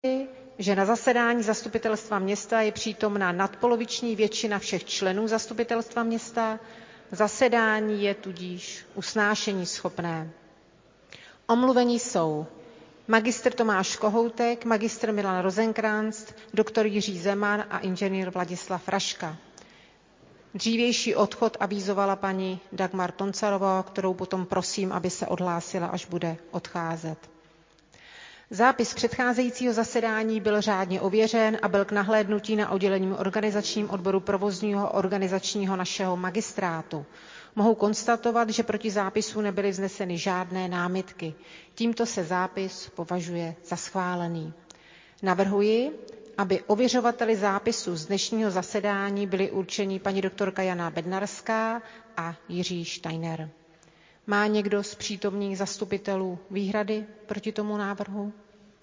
že na zasedání zastupitelstva města je přítomna nadpoloviční většina všech členů zastupitelstva města. Zasedání je tudíž usnášeníschopné. Omluveni jsou magistr Tomáš Kohoutek, magistr Milan Rozenkranc, doktor Jiří Zeman a inženýr Vladislav Raška. Dřívější odchod avízovala paní Dagmar Toncarová, kterou potom prosím, aby se odhlásila, až bude odcházet. Zápis předcházejícího zasedání byl řádně ověřen a byl k nahlédnutí na oddělením organizačním odboru provozního organizačního našeho magistrátu. Mohu konstatovat, že proti zápisu nebyly vzneseny žádné námitky. Tímto se zápis považuje za schválený. Navrhuji, aby ověřovateli zápisu z dnešního zasedání byli určeni paní doktorka Jana Bednarská a Jiří Steiner. Má někdo z přítomných zastupitelů výhrady proti tomu návrhu?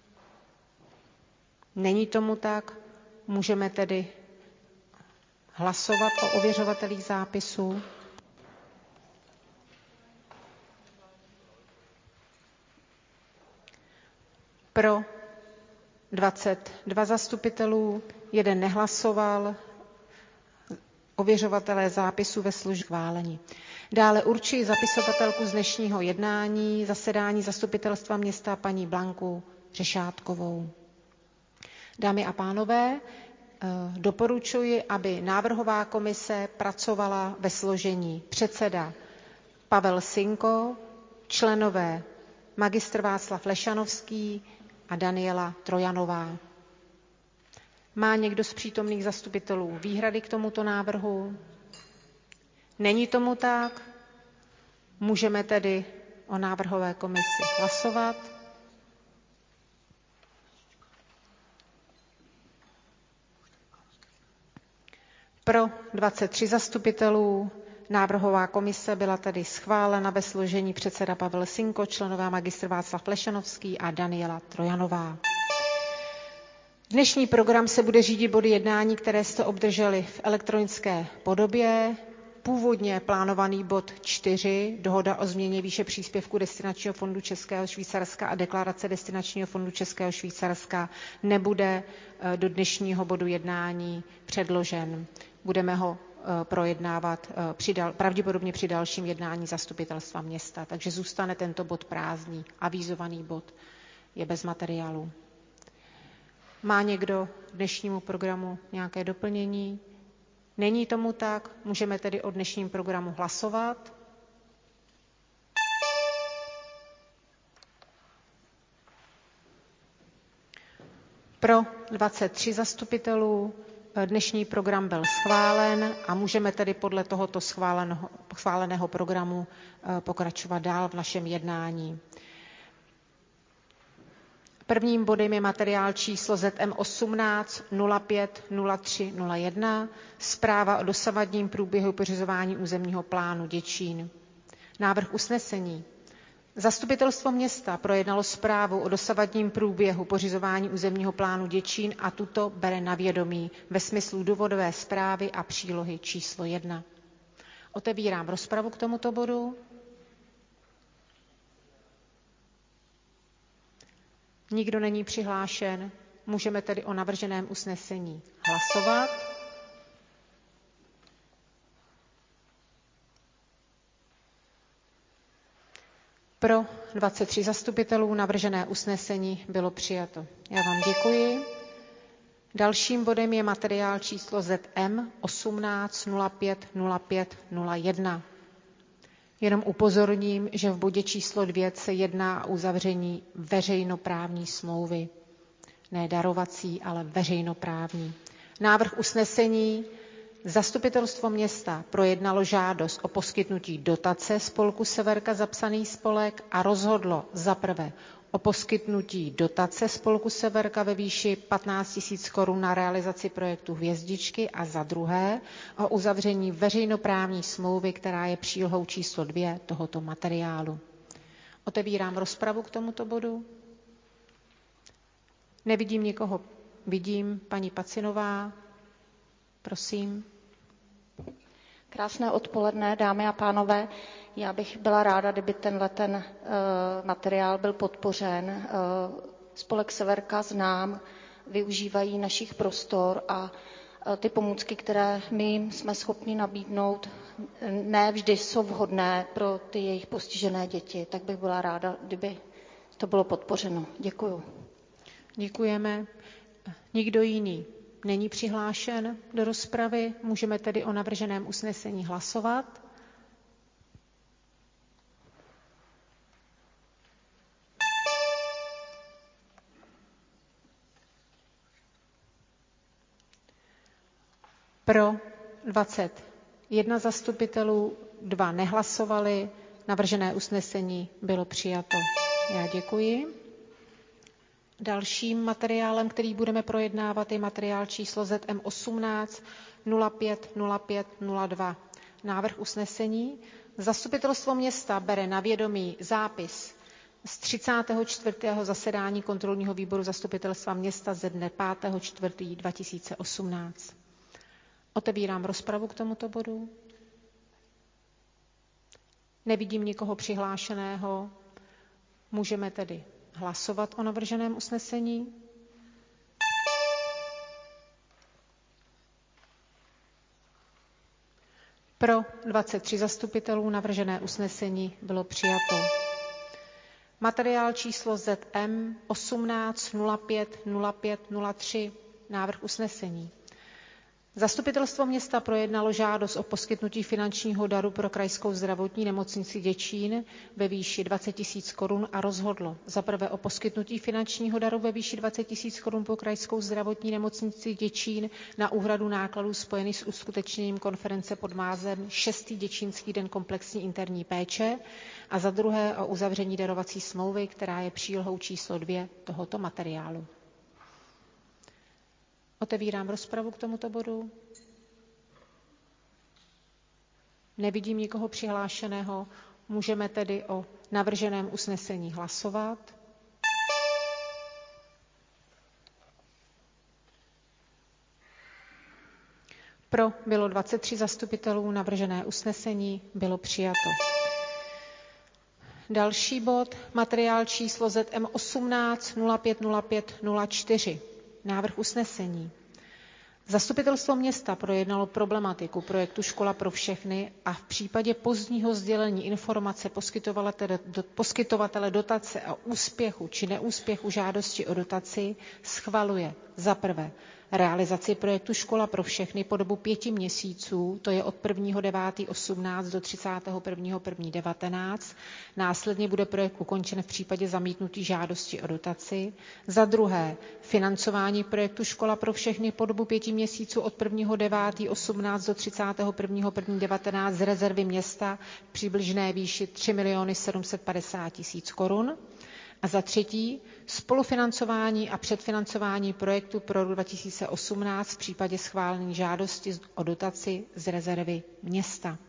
Není tomu tak, můžeme tedy hlasovat o ověřovatelích zápisu. Pro 22 zastupitelů, 1 nehlasoval, ověřovatelé zápisu ve službě schválení. Dále určuji zapisovatelku z dnešního jednání zasedání zastupitelstva města paní Blanku Řešátkovou. Dámy a pánové, doporučuji, aby návrhová komise pracovala ve složení předseda Pavel Sinko, členové magistr Václav Lešanovský a Daniela Trojanová. Má někdo z přítomných zastupitelů výhrady k tomuto návrhu? Není tomu tak? Můžeme tedy o návrhové komisi hlasovat. Pro 23 zastupitelů, návrhová komise byla tedy schválena ve složení předseda Pavel Sinko, členové magistr Václav Lešanovský a Daniela Trojanová. Dnešní program se bude řídit body jednání, které jste obdrželi v elektronické podobě. Původně plánovaný bod 4, dohoda o změně výše příspěvku destinačního fondu Českého Švýcarska a deklarace destinačního fondu Českého Švýcarska, nebude do dnešního bodu jednání předložen. Budeme ho projednávat pravděpodobně při dalším jednání zastupitelstva města, takže zůstane tento bod prázdný. Avizovaný bod je bez materiálu. Má někdo k dnešnímu programu nějaké doplnění? Není tomu tak, můžeme tedy o dnešním programu hlasovat. Pro 23 zastupitelů dnešní program byl schválen a můžeme tedy podle tohoto schváleného programu pokračovat dál v našem jednání. Prvním bodem je materiál číslo ZM 18 05 03 01, zpráva o dosavadním průběhu pořizování územního plánu Děčín. Návrh usnesení. Zastupitelstvo města projednalo zprávu o dosavadním průběhu pořizování územního plánu Děčín a tuto bere na vědomí ve smyslu důvodové zprávy a přílohy číslo 1. Otevírám rozpravu k tomuto bodu. Nikdo není přihlášen, můžeme tedy o navrženém usnesení hlasovat. Pro 23 zastupitelů navržené usnesení bylo přijato. Já vám děkuji. Dalším bodem je materiál číslo ZM 18 05 05 01. Jenom upozorním, že v bodě číslo 2 se jedná o uzavření veřejnoprávní smlouvy. Ne darovací, ale veřejnoprávní. Návrh usnesení. Zastupitelstvo města projednalo žádost o poskytnutí dotace spolku Severka zapsaný spolek a rozhodlo za prvé o poskytnutí dotace spolku Severka ve výši 15 000 korun na realizaci projektu Hvězdičky a za druhé o uzavření veřejnoprávní smlouvy, která je přílohou číslo 2 tohoto materiálu. Otevírám rozpravu k tomuto bodu. Nevidím nikoho. Vidím paní Pacinová. Prosím. Krásné odpoledne, dámy a pánové. Já bych byla ráda, kdyby tenhle materiál byl podpořen. spolek Severka znám, využívají našich prostor a ty pomůcky, které my jim jsme schopni nabídnout, ne vždy jsou vhodné pro ty jejich postižené děti. Tak bych byla ráda, kdyby to bylo podpořeno. Děkuju. Děkujeme. Nikdo jiný není přihlášen do rozpravy. Můžeme tedy o navrženém usnesení hlasovat. Pro 21 zastupitelů, 2 nehlasovali, navržené usnesení bylo přijato. Já děkuji. Dalším materiálem, který budeme projednávat, je materiál číslo ZM 18 05 05 02. Návrh usnesení. Zastupitelstvo města bere na vědomí zápis z 34. zasedání kontrolního výboru zastupitelstva města ze dne 5. 4. 2018. Otevírám rozpravu k tomuto bodu. Nevidím nikoho přihlášeného. Můžeme tedy hlasovat o navrženém usnesení. Pro 23 zastupitelů navržené usnesení bylo přijato. Materiál číslo ZM 18 05 05 03. Návrh usnesení. Zastupitelstvo města projednalo žádost o poskytnutí finančního daru pro Krajskou zdravotní nemocnici Děčín ve výši 20 000 korun a rozhodlo za prvé o poskytnutí finančního daru ve výši 20 000 korun pro Krajskou zdravotní nemocnici Děčín na úhradu nákladů spojených s uskutečněním konference pod názvem 6. Děčínský den komplexní interní péče a za druhé o uzavření darovací smlouvy, která je přílohou číslo 2 tohoto materiálu. Otevírám rozpravu k tomuto bodu. Nevidím nikoho přihlášeného. Můžeme tedy o navrženém usnesení hlasovat. Pro bylo 23 zastupitelů, navržené usnesení bylo přijato. Další bod, materiál číslo ZM 18 05 05 04. Návrh usnesení. Zastupitelstvo města projednalo problematiku projektu Škola pro všechny a v případě pozdního sdělení informace poskytovatele dotace o úspěchu či neúspěchu žádosti o dotaci schvaluje za prvé realizaci projektu Škola pro všechny po dobu 5 měsíců, to je od 1.9.18 do 31.1.19. Následně bude projekt ukončen v případě zamítnutí žádosti o dotaci. Za druhé, financování projektu Škola pro všechny po dobu 5 měsíců od 1.9.18 do 31.1.19 z rezervy města v přibližné výši 3 750 000 korun. A za třetí, spolufinancování a předfinancování projektu pro rok 2018 v případě schválení žádosti o dotaci z rezervy města.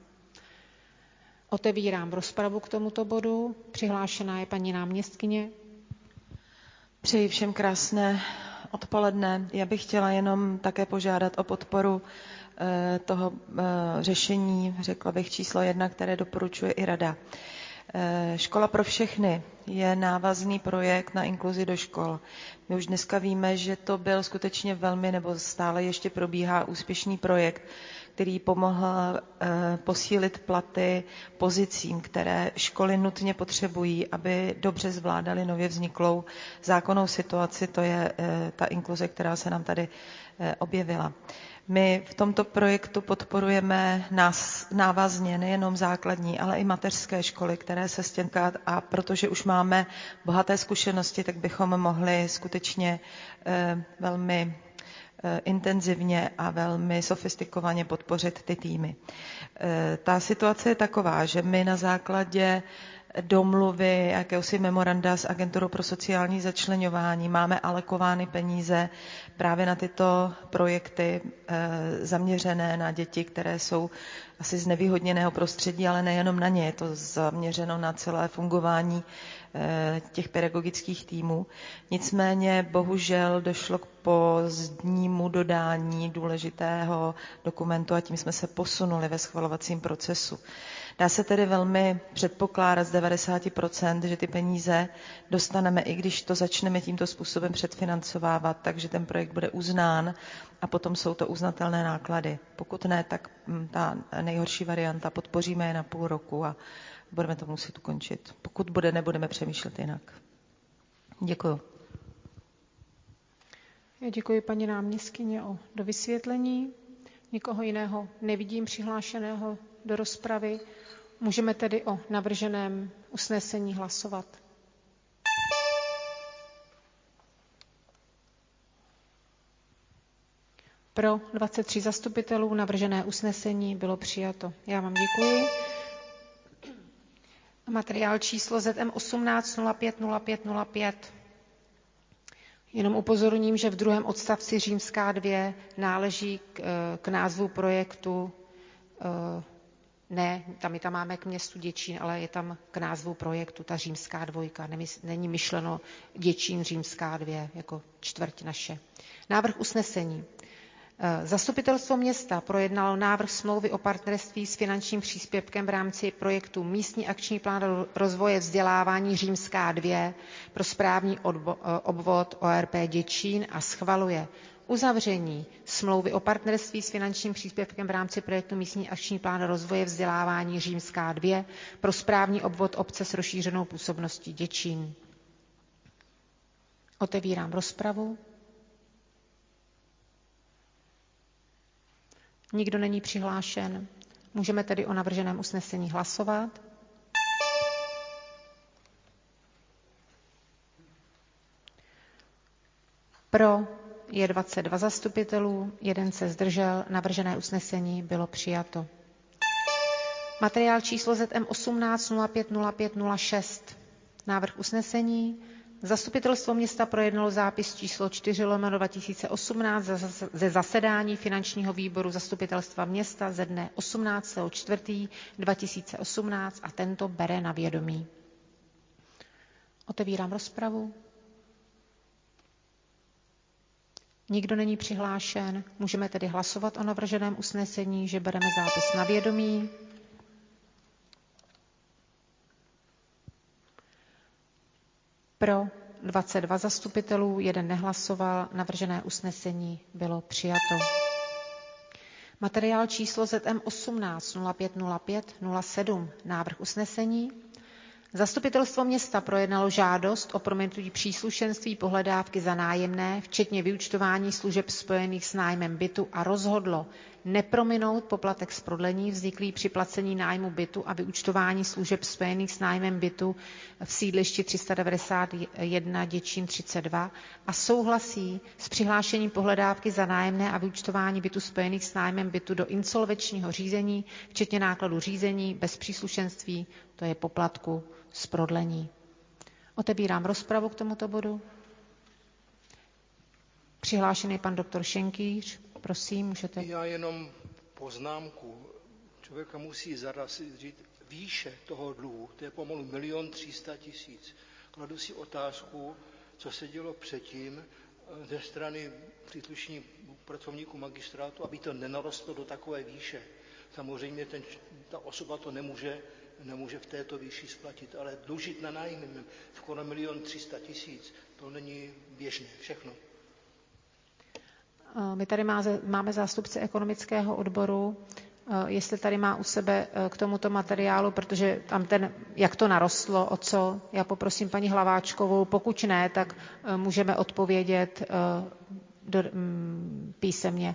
Otevírám rozpravu k tomuto bodu. Přihlášená je paní náměstkyně. Přeji všem krásné odpoledne. Já bych chtěla jenom také požádat o podporu toho řešení, řekla bych číslo 1, které doporučuje i Rada. Škola pro všechny je návazný projekt na inkluzi do škol. My už dneska víme, že to byl skutečně velmi, nebo stále ještě probíhá úspěšný projekt, který pomohl posílit platy pozicím, které školy nutně potřebují, aby dobře zvládaly nově vzniklou zákonnou situaci, to je ta inkluze, která se nám tady objevila. My v tomto projektu podporujeme návazně nejenom základní, ale i mateřské školy, které se stěnkat a protože už máme bohaté zkušenosti, tak bychom mohli skutečně velmi intenzivně a velmi sofistikovaně podpořit ty týmy. Ta situace je taková, že my na základě domluvy, jakéhosi memoranda s Agenturou pro sociální začleňování máme alokovány peníze právě na tyto projekty zaměřené na děti, které jsou asi z nevýhodněného prostředí, ale nejenom na ně, je to zaměřeno na celé fungování těch pedagogických týmů. Nicméně bohužel došlo k pozdnímu dodání důležitého dokumentu a tím jsme se posunuli ve schvalovacím procesu. Dá se tedy velmi předpokládat z 90%, že ty peníze dostaneme, i když to začneme tímto způsobem předfinancovávat, takže ten projekt bude uznán a potom jsou to uznatelné náklady. Pokud ne, tak ta nejhorší varianta, podpoříme je na půl roku a budeme to muset ukončit. Pokud bude, nebudeme přemýšlet jinak. Děkuju. Já děkuji paní náměstkyně o dovysvětlení. Nikoho jiného nevidím přihlášeného do rozpravy. Můžeme tedy o navrženém usnesení hlasovat. Pro 23 zastupitelů navržené usnesení bylo přijato. Já vám děkuji. Materiál číslo ZM 18050505. Jenom upozorním, že v druhém odstavci římská 2 náleží k názvu projektu, ne, tam máme k městu Děčín, ale je tam k názvu projektu, ta římská 2. Není myšleno Děčín římská 2 jako čtvrť naše. Návrh usnesení. Zastupitelstvo města projednalo návrh smlouvy o partnerství s finančním příspěvkem v rámci projektu Místní akční plán rozvoje vzdělávání římská 2 pro správní obvod ORP Děčín a schvaluje uzavření smlouvy o partnerství s finančním příspěvkem v rámci projektu Místní akční plán rozvoje vzdělávání římská 2 pro správní obvod obce s rozšířenou působností Děčín. Otevírám rozpravu. Nikdo není přihlášen. Můžeme tedy o navrženém usnesení hlasovat. Pro je 22 zastupitelů, 1 se zdržel, navržené usnesení bylo přijato. Materiál číslo ZM 18050506. Návrh usnesení. Zastupitelstvo města projednalo zápis číslo 4/2018 ze zasedání finančního výboru zastupitelstva města ze dne 18.4.2018 a tento bere na vědomí. Otevírám rozpravu. Nikdo není přihlášen. Můžeme tedy hlasovat o navrženém usnesení, že bereme zápis na vědomí. Pro 22 zastupitelů, 1 nehlasoval, navržené usnesení bylo přijato. Materiál číslo ZM 18050507, návrh usnesení. Zastupitelstvo města projednalo žádost o prominutí příslušenství pohledávky za nájemné, včetně vyúčtování služeb spojených s nájmem bytu a rozhodlo neprominout poplatek z prodlení vzniklý při placení nájmu bytu a vyúčtování služeb spojených s nájmem bytu v sídlišti 391 Děčín 32 a souhlasí s přihlášením pohledávky za nájemné a vyúčtování bytu spojených s nájmem bytu do insolvenčního řízení, včetně nákladů řízení bez příslušenství, to je poplatku z prodlení. Otevírám rozpravu k tomuto bodu. Přihlášený pan doktor Šenkýř. Prosím, můžete. Já jenom poznámku. Člověka musí zarazit výše toho dluhu, to je pomalu 1 300 000. Kladu si otázku, co se dělo předtím ze strany příslušných pracovníků magistrátu, aby to nenarostlo do takové výše. Samozřejmě ta osoba to nemůže v této výši splatit, ale dlužit na nájmem skoro 1 300 000, to není běžné. Všechno. My tady máme zástupce ekonomického odboru, jestli tady má u sebe k tomuto materiálu, protože tam jak to narostlo, o co, já poprosím paní Hlaváčkovou, pokud ne, tak můžeme odpovědět písemně.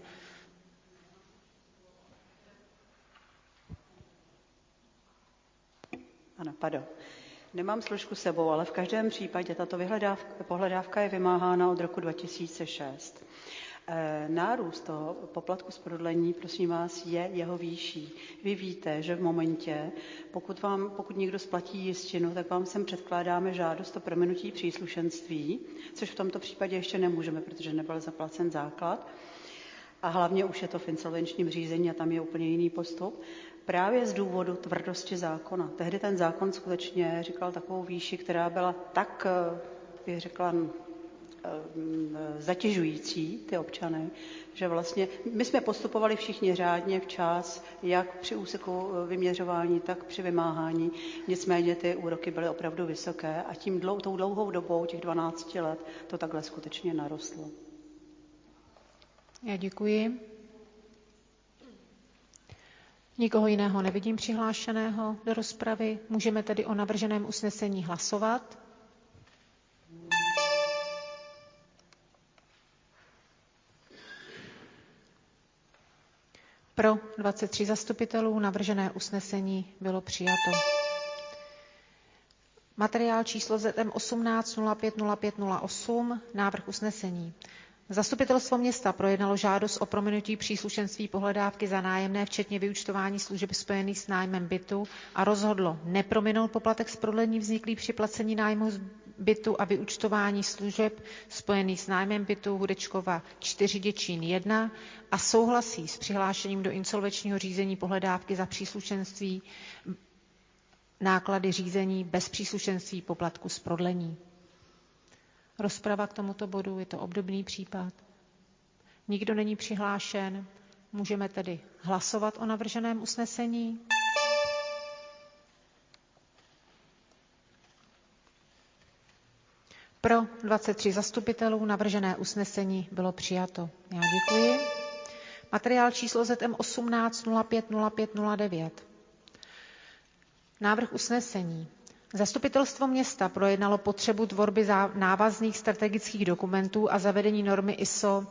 Ano, pardon. Nemám složku sebou, ale v každém případě tato pohledávka je vymáhána od roku 2006. Nárůst toho poplatku z prodlení, prosím vás, je jeho výší. Vy víte, že v momentě, pokud někdo splatí jistinu, tak vám sem předkládáme žádost o prominutí příslušenství, což v tomto případě ještě nemůžeme, protože nebyl zaplacen základ. A hlavně už je to v insolvenčním řízení a tam je úplně jiný postup. Právě z důvodu tvrdosti zákona. Tehdy ten zákon skutečně říkal takovou výši, která byla tak, bych řekla, zatěžující ty občany, že vlastně my jsme postupovali všichni řádně včas, jak při úseku vyměřování, tak při vymáhání. Nicméně ty úroky byly opravdu vysoké a tou dlouhou dobou, těch 12 let, to takhle skutečně narostlo. Já děkuji. Nikoho jiného nevidím přihlášeného do rozpravy. Můžeme tedy o navrženém usnesení hlasovat. Pro 23 zastupitelů navržené usnesení bylo přijato. Materiál číslo ZM 18.05.05.08, návrh usnesení. Zastupitelstvo města projednalo žádost o prominutí příslušenství pohledávky za nájemné, včetně vyúčtování služeb spojených s nájmem bytu a rozhodlo neprominout poplatek z prodlení vzniklý při placení nájmu bytu a vyúčtování služeb spojených s nájmem bytu Hudečkova 4 Děčín 1 a souhlasí s přihlášením do insolvenčního řízení pohledávky za příslušenství náklady řízení bez příslušenství poplatku z prodlení. Rozprava k tomuto bodu, je to obdobný případ. Nikdo není přihlášen, můžeme tedy hlasovat o navrženém usnesení. Pro 23 zastupitelů navržené usnesení bylo přijato. Já děkuji. Materiál číslo ZM 18.05.05.09. Návrh usnesení. Zastupitelstvo města projednalo potřebu tvorby návazných strategických dokumentů a zavedení normy ISO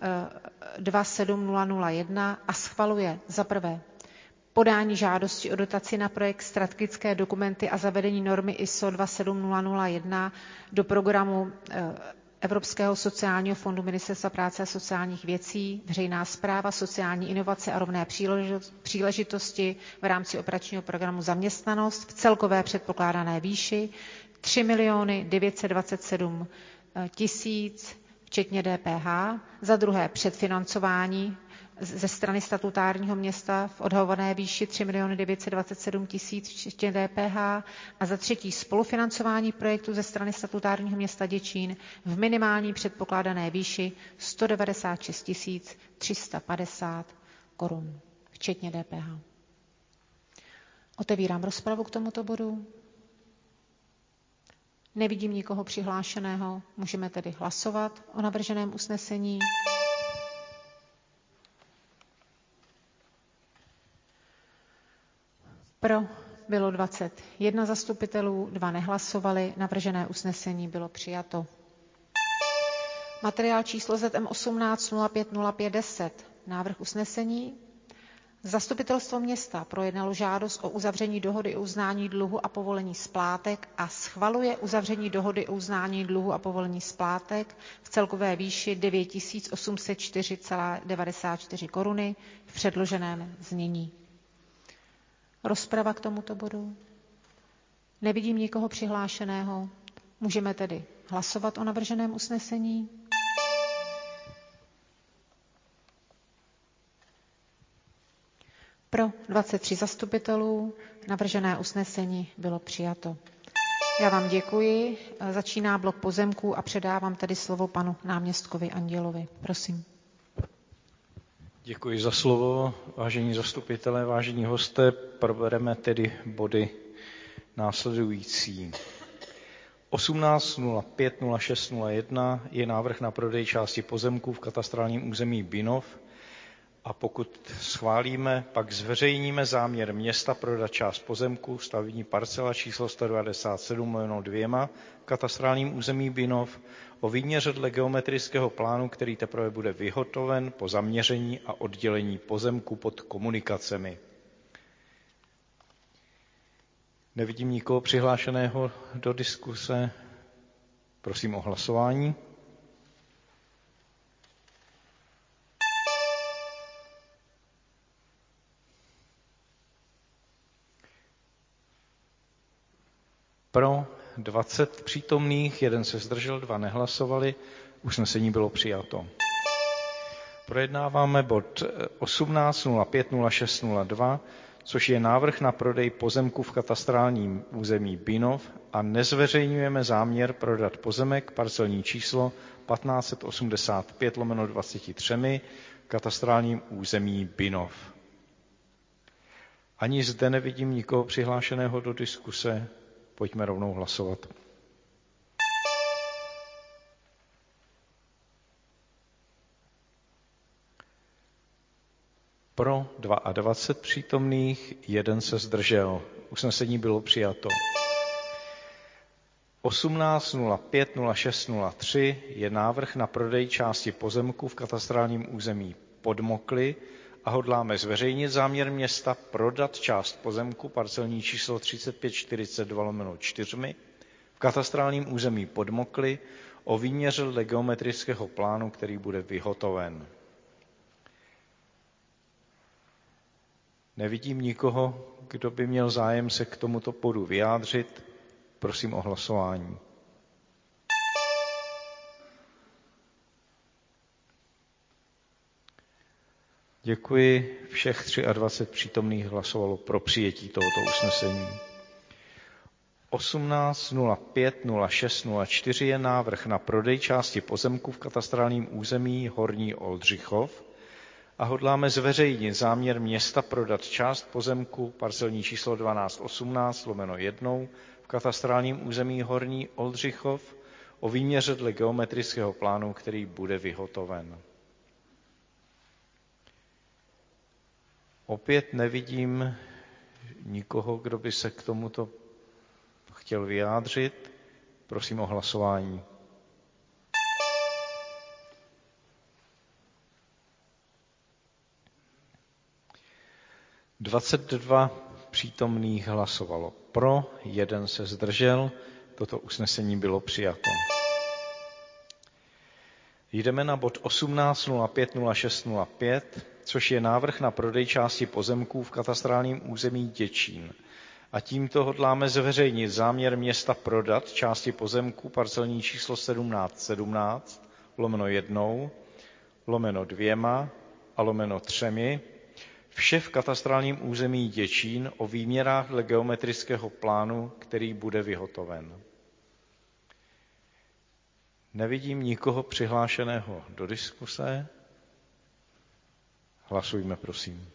27001 a schvaluje za prvé podání žádosti o dotaci na projekt strategické dokumenty a zavedení normy ISO 27001 do programu Evropského sociálního fondu Ministerstva práce a sociálních věcí, veřejná správa, sociální inovace a rovné příležitosti v rámci operačního programu Zaměstnanost v celkové předpokládané výši 3 927 000 včetně DPH, za druhé předfinancování ze strany statutárního města v odhadované výši 3 927 000 včetně DPH a za třetí spolufinancování projektu ze strany statutárního města Děčín v minimální předpokládané výši 196 350 korun včetně DPH. Otevírám rozpravu k tomuto bodu. Nevidím nikoho přihlášeného, můžeme tedy hlasovat o navrženém usnesení. Pro bylo 21 zastupitelů, 2 nehlasovali, navržené usnesení bylo přijato. Materiál číslo ZM 18.05.05.10. Návrh usnesení. Zastupitelstvo města projednalo žádost o uzavření dohody o uznání dluhu a povolení splátek a schvaluje uzavření dohody o uznání dluhu a povolení splátek v celkové výši 9 804,94 koruny v předloženém znění. Rozprava k tomuto bodu. Nevidím nikoho přihlášeného. Můžeme tedy hlasovat o navrženém usnesení. Pro 23 zastupitelů navržené usnesení bylo přijato. Já vám děkuji. Začíná blok pozemků a předávám tedy slovo panu náměstkovi Andělovi. Prosím. Děkuji za slovo, vážení zastupitelé, vážení hosté. Probereme tedy body následující. 18.05.06.01 je návrh na prodej části pozemků v katastrálním území Binov a pokud schválíme, pak zveřejníme záměr města prodat část pozemků stavební parcela číslo 197/2 v katastrálním území Binov o výměře dle geometrického plánu, který teprve bude vyhotoven po zaměření a oddělení pozemku pod komunikacemi. Nevidím nikoho přihlášeného do diskuse. Prosím o hlasování. Pro 20 přítomných, 1 se zdržel, 2 nehlasovali, usnesení bylo přijato. Projednáváme bod 18.05.06.02, což je návrh na prodej pozemku v katastrálním území Binov a nezveřejňujeme záměr prodat pozemek parcelní číslo 1585/23 v katastrálním území Binov. Ani zde nevidím nikoho přihlášeného do diskuse. Pojďme rovnou hlasovat. Pro 22 přítomných, 1 se zdržel. Usnesení bylo přijato. 18.05.06.03 je návrh na prodej části pozemku v katastrálním území Podmokly a hodláme zveřejnit záměr města prodat část pozemku parcelní číslo 3542/4 v katastrálním území Podmokly o výměře dle geometrického plánu, který bude vyhotoven. Nevidím nikoho, kdo by měl zájem se k tomuto bodu vyjádřit. Prosím o hlasování. Děkuji. Všech 23 přítomných hlasovalo pro přijetí tohoto usnesení. 18.05.06.04 je návrh na prodej části pozemku v katastrálním území Horní Oldřichov a hodláme zveřejnit záměr města prodat část pozemku parcelní číslo 1218/1 v katastrálním území Horní Oldřichov o výměře dle geometrického plánu, který bude vyhotoven. Opět nevidím nikoho, kdo by se k tomuto chtěl vyjádřit. Prosím o hlasování. (22) přítomných hlasovalo pro, 1 se zdržel. Toto usnesení bylo přijato. Jdeme na bod 18.05.06.05, což je návrh na prodej části pozemků v katastrálním území Děčín. A tímto hodláme zveřejnit záměr města prodat části pozemků parcelní číslo 1717/1/2/3 vše v katastrálním území Děčín o výměrách dle geometrického plánu, který bude vyhotoven. Nevidím nikoho přihlášeného do diskuse. Hlasujme, prosím.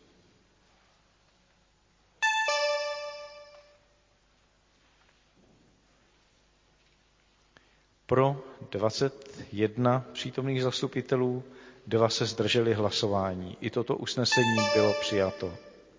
Pro 21 přítomných zastupitelů, 2 se zdrželi hlasování. I toto usnesení bylo přijato.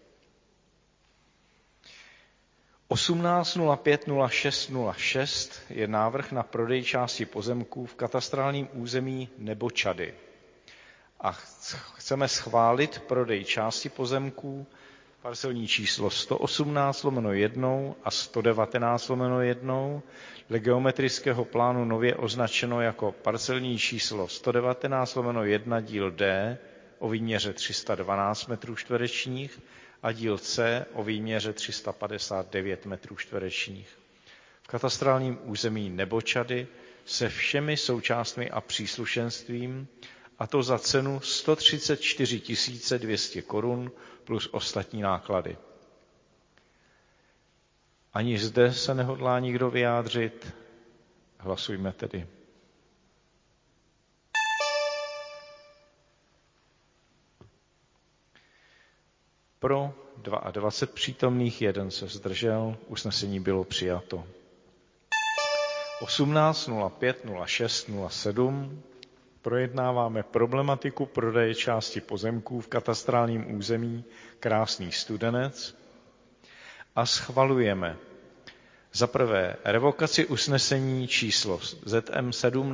18.05.06.06 je návrh na prodej části pozemků v katastrálním území Nebočady. A chceme schválit prodej části pozemků parcelní číslo 118/1 a 119/1 dle geometrického plánu nově označeno jako parcelní číslo 119/1 díl D o výměře 312 m2 a díl C o výměře 359 m2. V katastrálním území Nebočady se všemi součástmi a příslušenstvím, a to za cenu 134 200 korun plus ostatní náklady. Ani zde se nehodlá nikdo vyjádřit. Hlasujme tedy. Pro 22 přítomných, 1 se zdržel, usnesení bylo přijato. 18.05.06.07 projednáváme problematiku prodeje části pozemků v katastrálním území Krásný Studenec a schvalujeme za prvé revokaci usnesení číslo ZM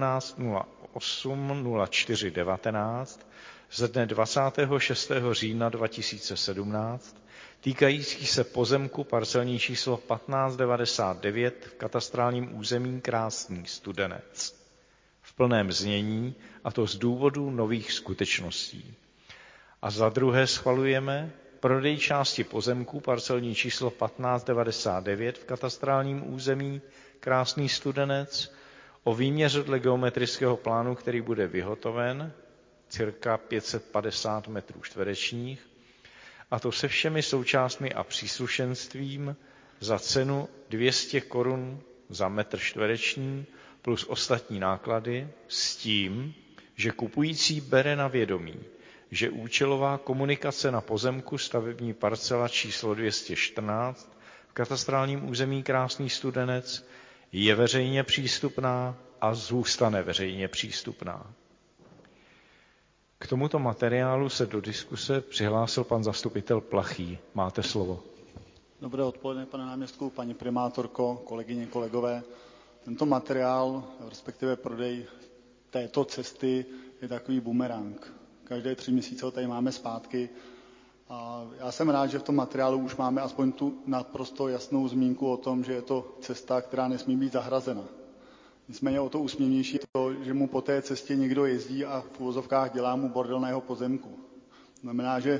17080419 ze dne 26. října 2017 týkající se pozemku parcelní číslo 1599 v katastrálním území Krásný Studenec v plném znění, a to z důvodu nových skutečností. A za druhé schvalujeme prodej části pozemku parcelní číslo 1599 v katastrálním území Krásný Studenec o výměře dle geometrického plánu, který bude vyhotoven, cirka 550 m2, a to se všemi součástmi a příslušenstvím za cenu 200 korun za metr čtvereční plus ostatní náklady s tím, že kupující bere na vědomí, že účelová komunikace na pozemku stavební parcela číslo 214 v katastrálním území Krásný Studenec je veřejně přístupná a zůstane veřejně přístupná. K tomuto materiálu se do diskuse přihlásil pan zastupitel Plachý. Máte slovo. Dobré odpoledne, pane náměstku, paní primátorko, kolegyně, kolegové. Tento materiál, respektive prodej této cesty, je takový bumerang. Každé 3 měsíce ho tady máme zpátky. A já jsem rád, že v tom materiálu už máme aspoň tu naprosto jasnou zmínku o tom, že je to cesta, která nesmí být zahrazena. Nicméně o to úsměvnější je to, že mu po té cestě někdo jezdí a v uvozovkách dělá mu bordel na jeho pozemku. Znamená, že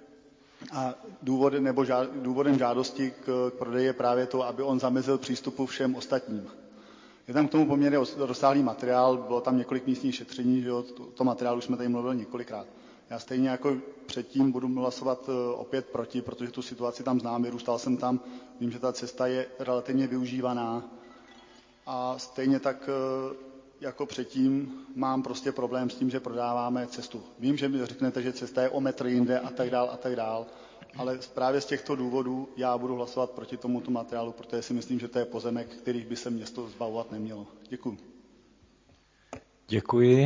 důvodem žádosti k prodeji je právě to, aby on zamezil přístupu všem ostatním. Je tam k tomu poměrně rozsáhlý materiál, bylo tam několik místních šetření, že o tom materiálu jsme tady mluvili několikrát. Já stejně jako předtím budu hlasovat opět proti, protože tu situaci tam znám, vyrůstal jsem tam, vím, že ta cesta je relativně využívaná a stejně tak jako předtím mám prostě problém s tím, že prodáváme cestu. Vím, že mi řeknete, že cesta je o metr jinde a tak dál, ale právě z těchto důvodů já budu hlasovat proti tomuto materiálu, protože si myslím, že to je pozemek, kterých by se město zbavovat nemělo. Děkuji. Děkuji.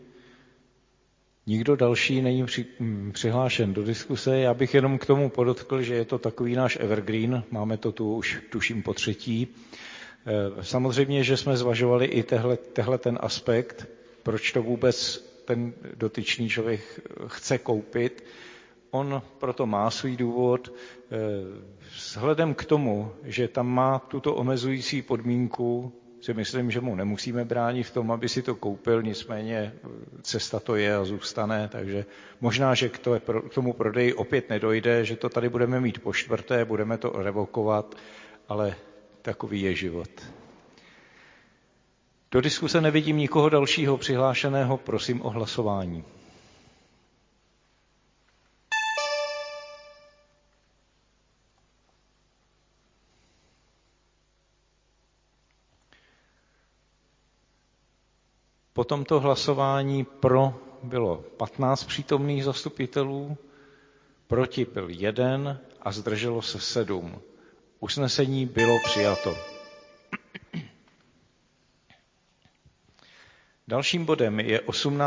Nikdo další není přihlášen do diskuse. Já bych jenom k tomu podotkl, že je to takový náš evergreen, máme to tu už tuším po třetí. Samozřejmě, že jsme zvažovali i tehle ten aspekt, proč to vůbec ten dotyčný člověk chce koupit. On proto má svůj důvod. Vzhledem k tomu, že tam má tuto omezující podmínku, si myslím, že mu nemusíme bránit v tom, aby si to koupil, nicméně cesta to je a zůstane, takže možná, že k tomu prodeji opět nedojde, že to tady budeme mít po čtvrté, budeme to revokovat, ale takový je život. Do diskuse nevidím nikoho dalšího přihlášeného, prosím o hlasování. Po tomto hlasování pro bylo 15 přítomných zastupitelů, proti byl 1 a zdrželo se 7. Usnesení bylo přijato. Dalším bodem je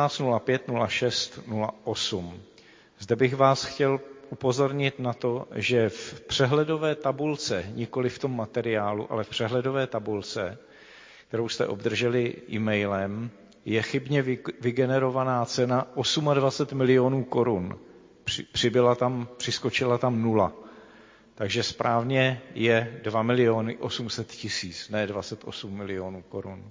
18.05.06.08. Zde bych vás chtěl upozornit na to, že v přehledové tabulce, nikoli v tom materiálu, ale v přehledové tabulce, kterou jste obdrželi e-mailem, je chybně vygenerovaná cena 28 milionů korun. Přiskočila tam 0. Takže správně je 2 miliony 800 tisíc, ne 28 milionů korun.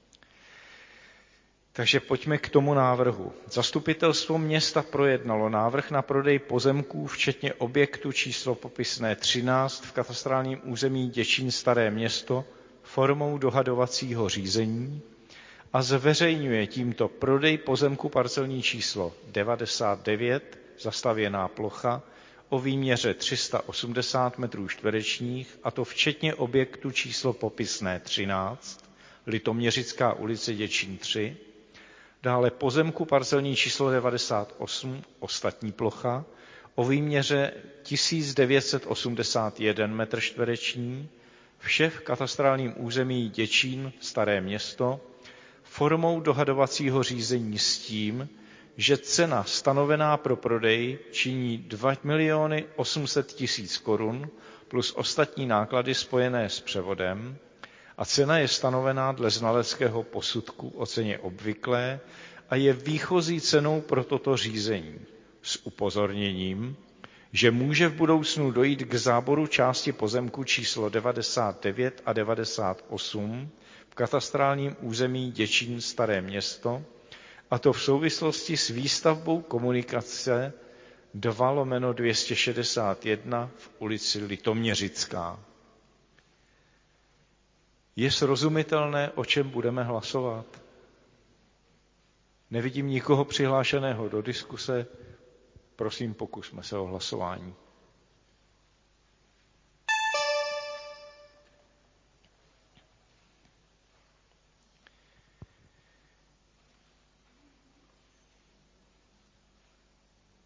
Takže pojďme k tomu návrhu. Zastupitelstvo města projednalo návrh na prodej pozemků, včetně objektu číslo popisné 13 v katastrálním území Děčín Staré Město formou dohadovacího řízení a zveřejňuje tímto prodej pozemku parcelní číslo 99, zastavěná plocha, o výměře 380 metrů čtverečních, a to včetně objektu číslo popisné 13, Litoměřická ulice Děčín 3, dále pozemku parcelní číslo 98, ostatní plocha, o výměře 1981 metr čtvereční, vše v katastrálním území Děčín Staré Město, formou dohadovacího řízení s tím, že cena stanovená pro prodej činí 2 miliony 800 tisíc korun plus ostatní náklady spojené s převodem a cena je stanovená dle znaleckého posudku o ceně obvyklé a je výchozí cenou pro toto řízení s upozorněním, že může v budoucnu dojít k záboru části pozemku číslo 99 a 98 v katastrálním území Děčín Staré Město, a to v souvislosti s výstavbou komunikace 2/261 v ulici Litoměřická. Je srozumitelné, o čem budeme hlasovat? Nevidím nikoho přihlášeného do diskuse. Prosím, pokusme se o hlasování.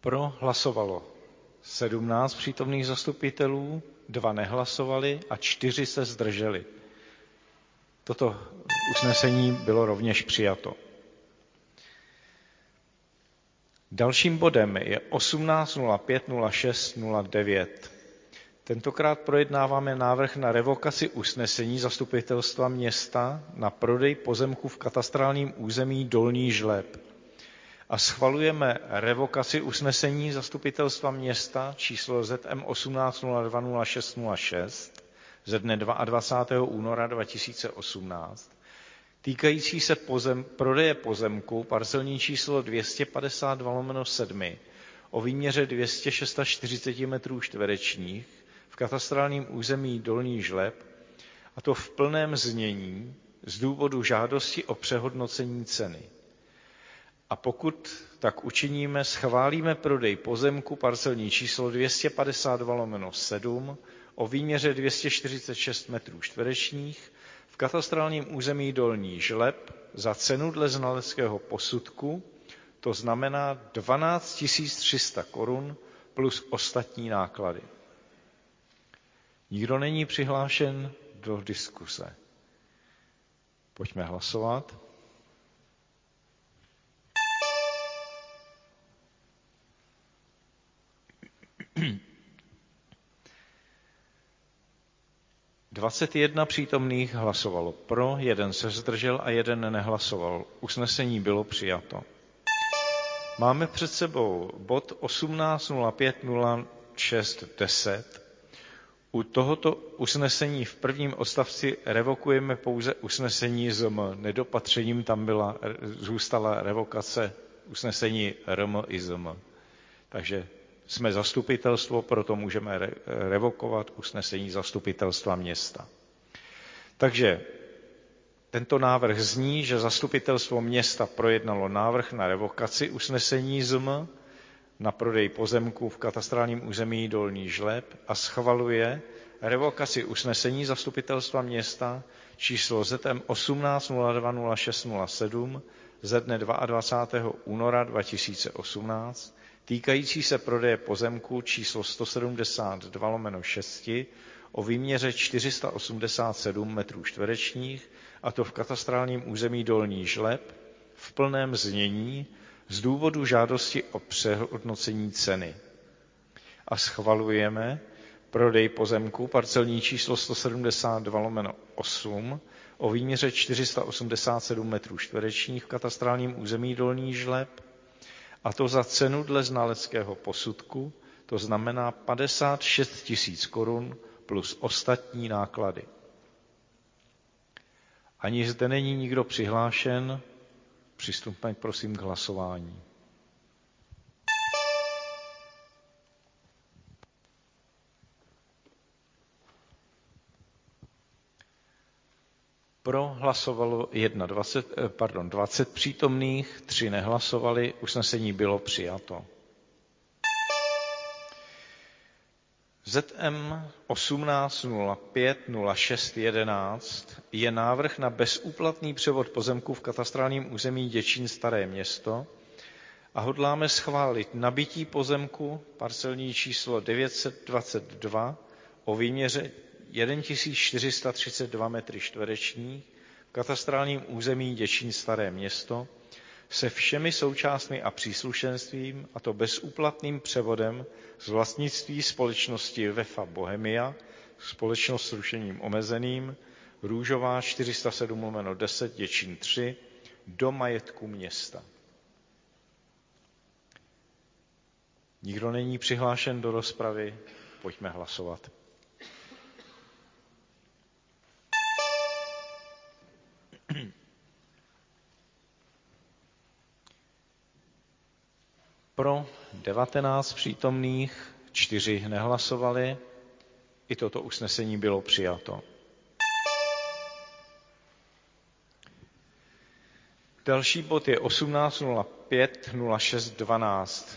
Pro hlasovalo 17 přítomných zastupitelů, 2 nehlasovali a 4 se zdrželi. Toto usnesení bylo rovněž přijato. Dalším bodem je 18.05.06.09. Tentokrát projednáváme návrh na revokaci usnesení zastupitelstva města na prodej pozemku v katastrálním území Dolní Žleb. A schvalujeme revokaci usnesení zastupitelstva města číslo ZM 18.02.06.06 ze dne 22. února 2018, týkající se prodeje pozemku parcelní číslo 252/7 o výměře 246 metrů čtverečních v katastrálním území Dolní Žleb, a to v plném znění z důvodu žádosti o přehodnocení ceny. A pokud tak učiníme, schválíme prodej pozemku parcelní číslo 252/7 o výměře 246 metrů čtverečních v katastrálním území Dolní Žleb za cenu dle znaleckého posudku, to znamená 12 300 korun plus ostatní náklady. Nikdo není přihlášen do diskuse. Pojďme hlasovat. Dvacet přítomných hlasovalo pro, 1 se zdržel a 1 nehlasoval. Usnesení bylo přijato. Máme před sebou bod 18.05.06.10. U tohoto usnesení v prvním odstavci revokujeme pouze usnesení ZM. Nedopatřením tam zůstala revokace usnesení RM i ZM. Takže jsme zastupitelstvo, proto můžeme revokovat usnesení zastupitelstva města. Takže tento návrh zní, že zastupitelstvo města projednalo návrh na revokaci usnesení ZM na prodej pozemků v katastrálním území Dolní Žleb a schvaluje revokaci usnesení zastupitelstva města číslo ZM 18.02.06.07 ze dne 22. února 2018, týkající se prodeje pozemku číslo 172/6 o výměře 487 metrů čtverečních, a to v katastrálním území Dolní Žleb v plném znění z důvodu žádosti o přehodnocení ceny. A schvalujeme prodej pozemku parcelní číslo 172/8 o výměře 487 metrů čtverečních v katastrálním území Dolní Žleb, a to za cenu dle znaleckého posudku, to znamená 56 000 korun plus ostatní náklady. Ani zde není nikdo přihlášen, přistupme prosím k hlasování. Pro hlasovalo 20 přítomných, 3 nehlasovali, usnesení bylo přijato. ZM 18.05.06.11 je návrh na bezúplatný převod pozemků v katastrálním území Děčín Staré Město a hodláme schválit nabytí pozemku parcelní číslo 922 o výměře 1432 metry čtvereční v katastrálním území Děčín Staré Město se všemi součástmi a příslušenstvím, a to bezúplatným převodem z vlastnictví společnosti Vefa Bohemia, společnost s ručením omezeným, Růžová 407/10 Děčín 3, do majetku města. Nikdo není přihlášen do rozpravy, pojďme hlasovat. Pro 19 přítomných, 4 nehlasovali, i toto usnesení bylo přijato. Další bod je 18.05.06.12.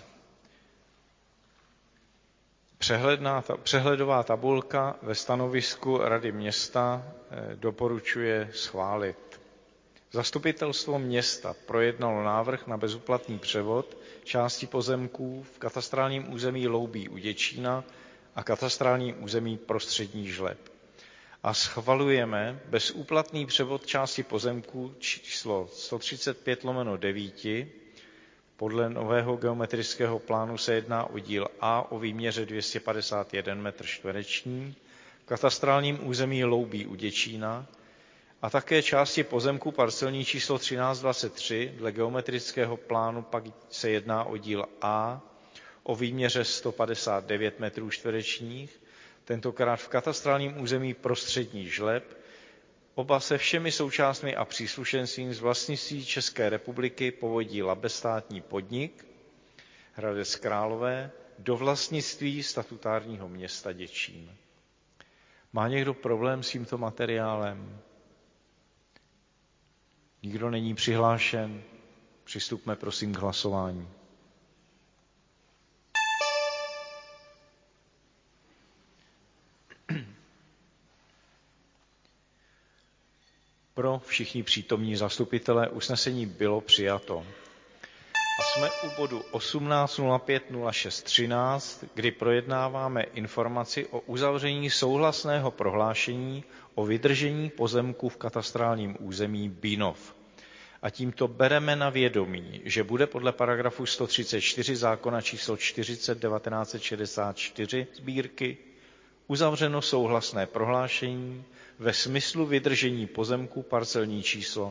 Přehledová tabulka ve stanovisku Rady města doporučuje schválit. Zastupitelstvo města projednalo návrh na bezúplatný převod části pozemků v katastrálním území Loubí u Děčína a katastrálním území Prostřední Žleb. A schvalujeme bezúplatný převod části pozemků číslo 135/9. Podle nového geometrického plánu se jedná o díl A o výměře 251 m2 v katastrálním území Loubí u Děčína a také části pozemku parcelní číslo 1323, dle geometrického plánu pak se jedná o díl A o výměře 159 m2, tentokrát v katastrálním území Prostřední Žleb, oba se všemi součástmi a příslušenstvím z vlastnictví České republiky Povodí Labe státní podnik Hradec Králové do vlastnictví statutárního města Děčín. Má někdo problém s tímto materiálem? Nikdo není přihlášen? Přistupme prosím k hlasování. Pro všichni přítomní zastupitelé usnesení bylo přijato. A jsme u bodu 18.05.06.13, kdy projednáváme informaci o uzavření souhlasného prohlášení o vydržení pozemku v katastrálním území Bínov. A tímto bereme na vědomí, že bude podle paragrafu 134 zákona číslo 40/1964 sbírky uzavřeno souhlasné prohlášení ve smyslu vydržení pozemku parcelní číslo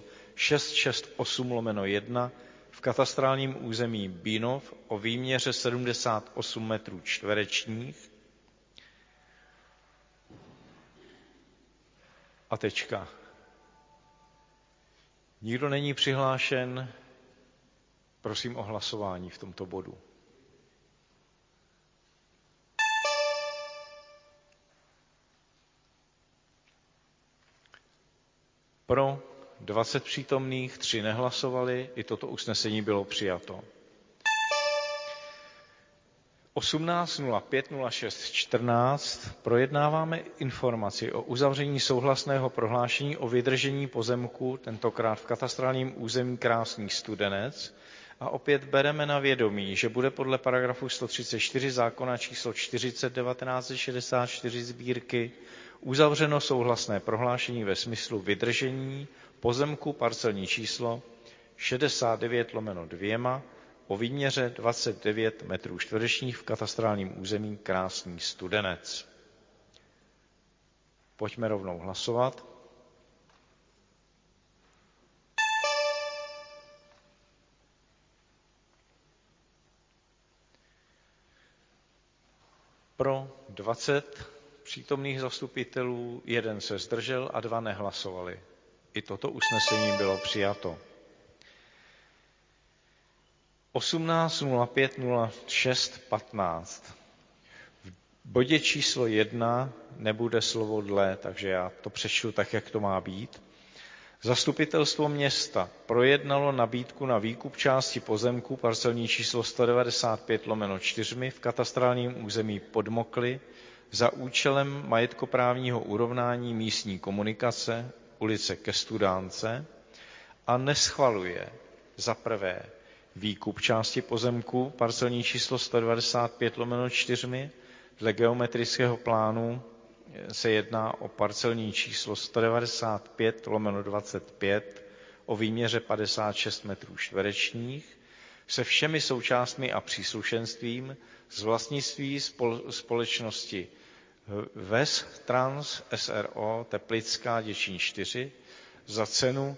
668/1 v katastrálním území Bínov o výměře 78 m2. A tečka. Nikdo není přihlášen? Prosím o hlasování v tomto bodu. Pro 20 přítomných, 3 nehlasovali, i toto usnesení bylo přijato. 18.05.06.14 projednáváme informaci o uzavření souhlasného prohlášení o vydržení pozemku, tentokrát v katastrálním území Krásný Studenec, a opět bereme na vědomí, že bude podle paragrafu 134 zákona číslo 40/1964 sbírky uzavřeno souhlasné prohlášení ve smyslu vydržení pozemku parcelní číslo 69/2 o výměře 29 m2 v katastrálním území Krásný Studenec. Pojďme rovnou hlasovat. Pro 20 přítomných zastupitelů, 1 se zdržel a 2 nehlasovali. I toto usnesení bylo přijato. 18.05.06.15. V bodě číslo 1 nebude slovo dle, takže já to přečtu tak, jak to má být. Zastupitelstvo města projednalo nabídku na výkup části pozemku parcelní číslo 195/4 v katastrálním území Podmokly za účelem majetkoprávního urovnání místní komunikace ulice Ke Studánce a neschvaluje za prvé výkup části pozemku parcelní číslo 195/4, dle geometrického plánu se jedná o parcelní číslo 195/25 o výměře 56 m2 se všemi součástmi a příslušenstvím z vlastnictví společnosti Ves Trans SRO Teplická Děčín 4 za cenu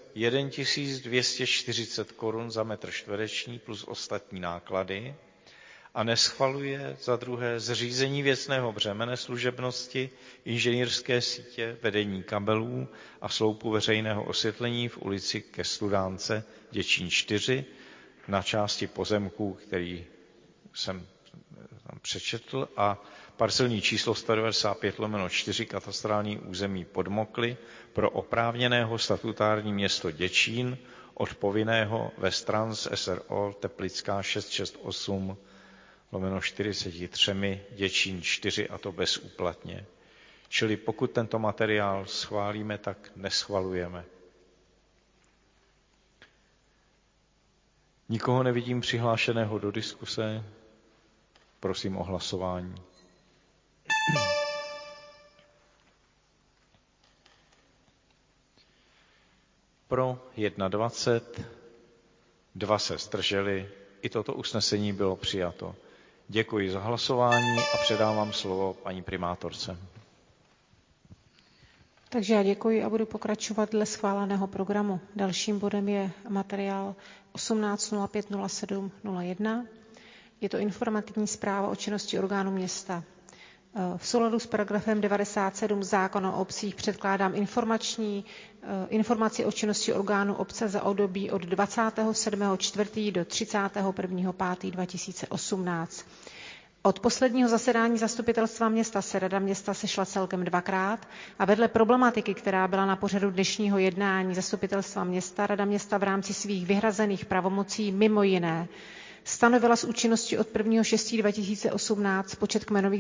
1240 Kč za metr čtvereční plus ostatní náklady a neschvaluje za druhé zřízení věcného břemene služebnosti inženýrské sítě vedení kabelů a sloupu veřejného osvětlení v ulici Ke Studánce Děčín 4 na části pozemku, který jsem tam přečetl, a parcelní číslo 195/4 katastrální území Podmokly pro oprávněného statutární město Děčín od povinného Ves Trans SRO Teplická 668/43 Děčín 4, a to bezúplatně. Čili pokud tento materiál schválíme, tak neschvalujeme. Nikoho nevidím přihlášeného do diskuse. Prosím o hlasování. Pro 21, 2 se zdrželi. I toto usnesení bylo přijato. Děkuji za hlasování a předávám slovo paní primátorce. Takže já děkuji a budu pokračovat dle schváleného programu. Dalším bodem je materiál 18.05.07.01. Je to informativní zpráva o činnosti orgánu města. V souladu s paragrafem 97 zákona o obcích předkládám informaci o činnosti orgánu obce za období od 27.4. do 31.5.2018. Od posledního zasedání zastupitelstva města se Rada města sešla celkem 2krát a vedle problematiky, která byla na pořadu dnešního jednání zastupitelstva města, Rada města v rámci svých vyhrazených pravomocí mimo jiné stanovila s účinností od 1.6.2018 počet kmenových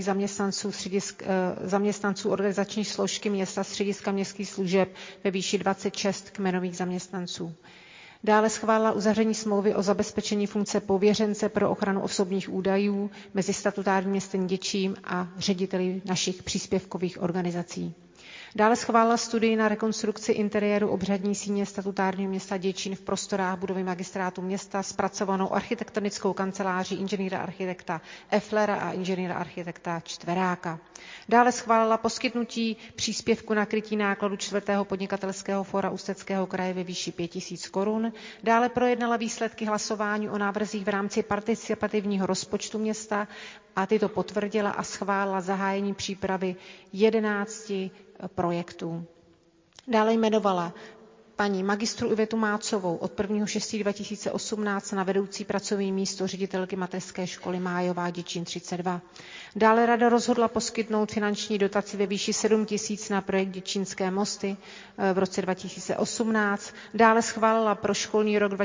zaměstnanců organizační složky města střediska městských služeb ve výši 26 kmenových zaměstnanců. Dále schválila uzavření smlouvy o zabezpečení funkce pověřence pro ochranu osobních údajů mezi statutárním městem Děčín a řediteli našich příspěvkových organizací. Dále schválila studii na rekonstrukci interiéru obřadní síně statutárního města Děčín v prostorách budovy magistrátu města zpracovanou architektonickou kanceláří inženýra architekta Efflera a inženýra architekta Čtveráka. Dále schválila poskytnutí příspěvku na krytí nákladu 4. podnikatelského fóra Ústeckého kraje ve výši 5 000 korun. Dále projednala výsledky hlasování o návrzích v rámci participativního rozpočtu města a tyto potvrdila a schválila zahájení přípravy 11 projektů. Dále jmenovala paní magistru Ivetu Mácovou od 1.6.2018 na vedoucí pracovní místo ředitelky mateřské školy Májová Děčín 32. Dále Rada rozhodla poskytnout finanční dotaci ve výši 7 000 na projekt Děčínské mosty v roce 2018. Dále schválila pro školní rok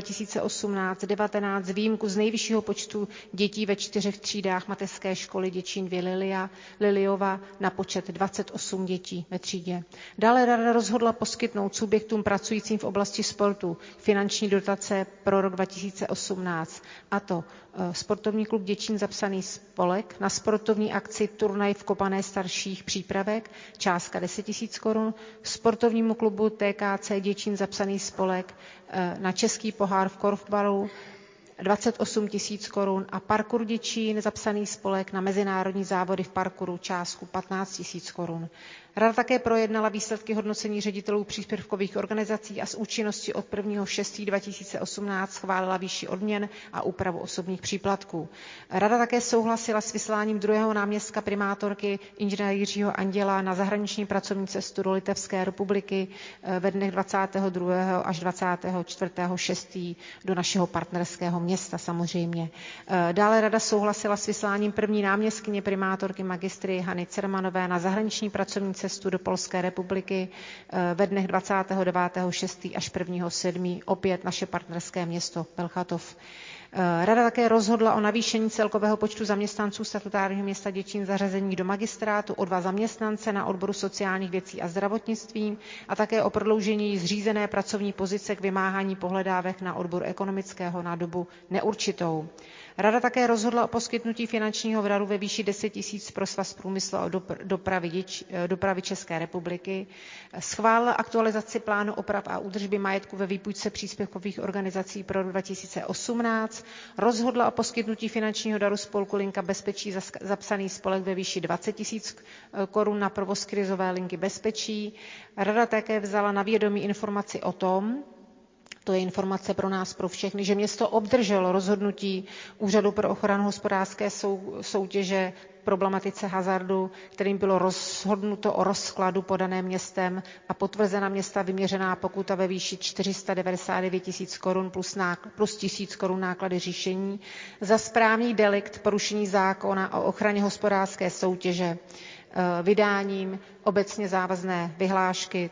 2018-19 výjimku z nejvyššího počtu dětí ve 4 třídách mateřské školy Děčín 2 Liliova na počet 28 dětí ve třídě. Dále Rada rozhodla poskytnout subjektům pracujícím v oblasti sportu finanční dotace pro rok 2018, a to sportovní klub Děčín zapsaný spolek na sportovní akci turnaj v kopané starších přípravek, částka 10 000 korun, sportovnímu klubu TKC Děčín zapsaný spolek na český pohár v korfbalu 28 000 korun a Parkour Děčín zapsaný spolek na mezinárodní závody v parkouru částku 15 000 korun. Rada také projednala výsledky hodnocení ředitelů příspěvkových organizací a s účinností od 1.6.2018 schválila výši odměn a úpravu osobních příplatků. Rada také souhlasila s vysláním druhého náměstka primátorky inženýra Jiřího Anděla na zahraniční pracovní cestu do Litevské republiky ve dnech 22. až 24.6. do našeho partnerského města samozřejmě. Dále Rada souhlasila s vysláním první náměstkyně primátorky magistry Hany Cermanové na zahraniční pracovní cestu do Polské republiky ve dnech 29.6. až 1.7. opět naše partnerské město Belchatov. Rada také rozhodla o navýšení celkového počtu zaměstnanců statutárního města Děčín zařazení do magistrátu o 2 zaměstnance na odboru sociálních věcí a zdravotnictví a také o prodloužení zřízené pracovní pozice k vymáhání pohledávek na odbor ekonomického na dobu neurčitou. Rada také rozhodla o poskytnutí finančního vkladu ve výši 10 000 pro Svaz průmyslu a dopravy České republiky. Schválila aktualizaci plánu oprav a údržby majetku ve výpůjčce příspěvkových organizací pro rok 2018. Rozhodla o poskytnutí finančního daru spolku Linka bezpečí zapsaný spolek ve výši 20 000 korun na provoz krizové linky bezpečí. Rada také vzala na vědomí informaci o tom, to je informace pro nás, pro všechny, že město obdrželo rozhodnutí Úřadu pro ochranu hospodářské soutěže problematice hazardu, kterým bylo rozhodnuto o rozkladu podaném městem a potvrzena města vyměřená pokuta ve výši 499 000 korun plus 1 000 korun náklady řešení za správní delikt porušení zákona o ochraně hospodářské soutěže vydáním obecně závazné vyhlášky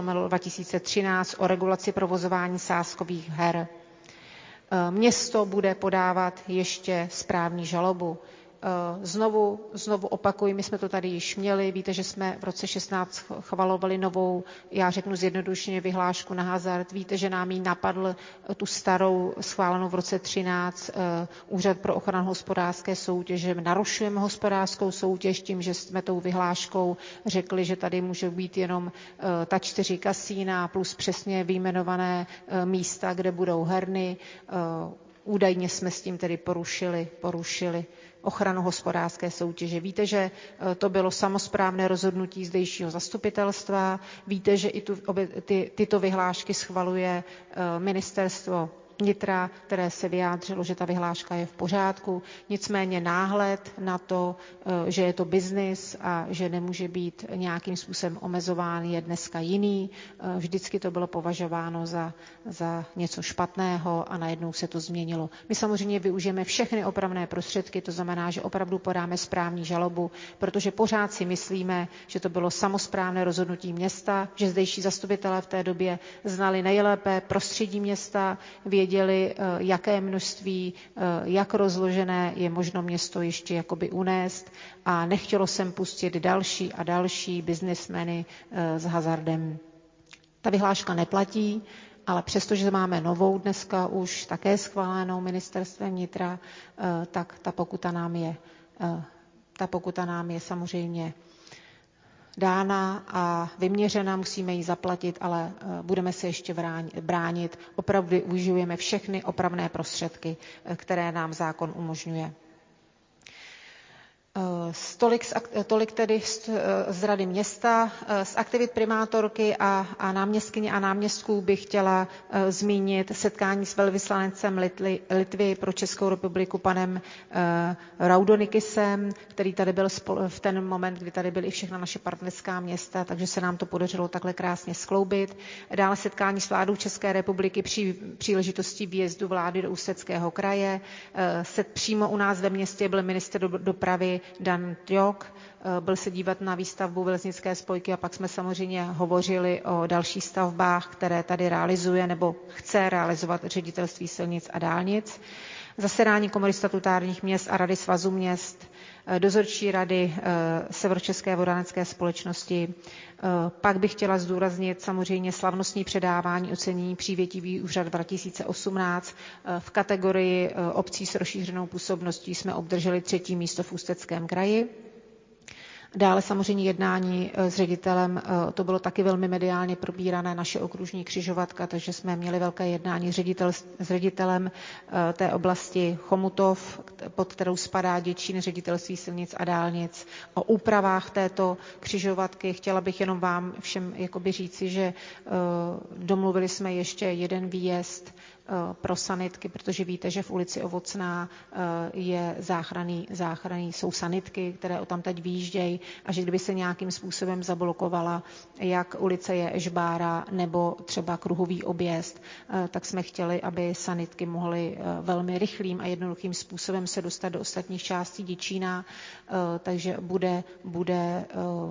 3/2013 o regulaci provozování sázkových her. Město bude podávat ještě správní žalobu. Znovu opakuji, my jsme to tady již měli. Víte, že jsme v roce 16 chvalovali novou, já řeknu zjednodušeně, vyhlášku na hazard. Víte, že nám ji napadl tu starou schválenou v roce 13 Úřad pro ochranu hospodářské soutěže. Narušujeme hospodářskou soutěž tím, že jsme tou vyhláškou řekli, že tady může být jenom ta 4 kasína plus přesně vyjmenované místa, kde budou herny. Údajně jsme s tím tedy porušili ochranu hospodářské soutěže. Víte, že to bylo samosprávné rozhodnutí zdejšího zastupitelstva. Víte, že i tyto vyhlášky schvaluje ministerstvo vnitra, které se vyjádřilo, že ta vyhláška je v pořádku. Nicméně náhled na to, že je to biznis a že nemůže být nějakým způsobem omezován, je dneska jiný. Vždycky to bylo považováno za něco špatného a najednou se to změnilo. My samozřejmě využijeme všechny opravné prostředky, to znamená, že opravdu podáme správní žalobu, protože pořád si myslíme, že to bylo samosprávné rozhodnutí města, že zdejší zastupitelé v té době znali nejlépe prostředí města, věděli, jaké množství, jak rozložené je možno město ještě jakoby unést a nechtělo sem pustit další a další biznismeny s hazardem. Ta vyhláška neplatí, ale přestože máme novou dneska už také schválenou ministerstvem vnitra, tak ta pokuta nám je samozřejmě dána a vyměřena, musíme ji zaplatit, ale budeme se ještě bránit. Opravdu využijeme všechny opravné prostředky, které nám zákon umožňuje. Tolik tedy z Rady města. Z aktivit primátorky a náměstkyně a náměstků bych chtěla zmínit setkání s velvyslancem Litvy pro Českou republiku panem Raudonikisem, který tady byl v ten moment, kdy tady byly i všechna naše partnerská města, takže se nám to podařilo takhle krásně skloubit. Dále setkání s vládou České republiky při příležitosti výjezdu vlády do Ústeckého kraje. Přímo u nás ve městě byl ministr dopravy Dan Ťok, byl se dívat na výstavbu železnické spojky a pak jsme samozřejmě hovořili o dalších stavbách, které tady realizuje nebo chce realizovat Ředitelství silnic a dálnic. Zasedání Komory statutárních měst a Rady svazu měst, dozorčí rady Severočeské vodárenské společnosti. Pak bych chtěla zdůraznit samozřejmě slavnostní předávání ocenění Přívětivý úřad 2018. V kategorii obcí s rozšířenou působností jsme obdrželi 3. místo v Ústeckém kraji. Dále samozřejmě jednání s ředitelem, to bylo taky velmi mediálně probírané, naše okružní křižovatka, takže jsme měli velké jednání s ředitelem té oblasti Chomutov, pod kterou spadá Děčín, Ředitelství silnic a dálnic, o úpravách této křižovatky. Chtěla bych jenom vám všem jakoby říci, že domluvili jsme ještě jeden výjezd pro sanitky, protože víte, že v ulici Ovocná je záchranný, jsou sanitky, které odtamtud vyjíždějí a že kdyby se nějakým způsobem zablokovala jak ulice Ježbára nebo třeba kruhový objezd, tak jsme chtěli, aby sanitky mohly velmi rychlým a jednoduchým způsobem se dostat do ostatních částí Děčína, takže bude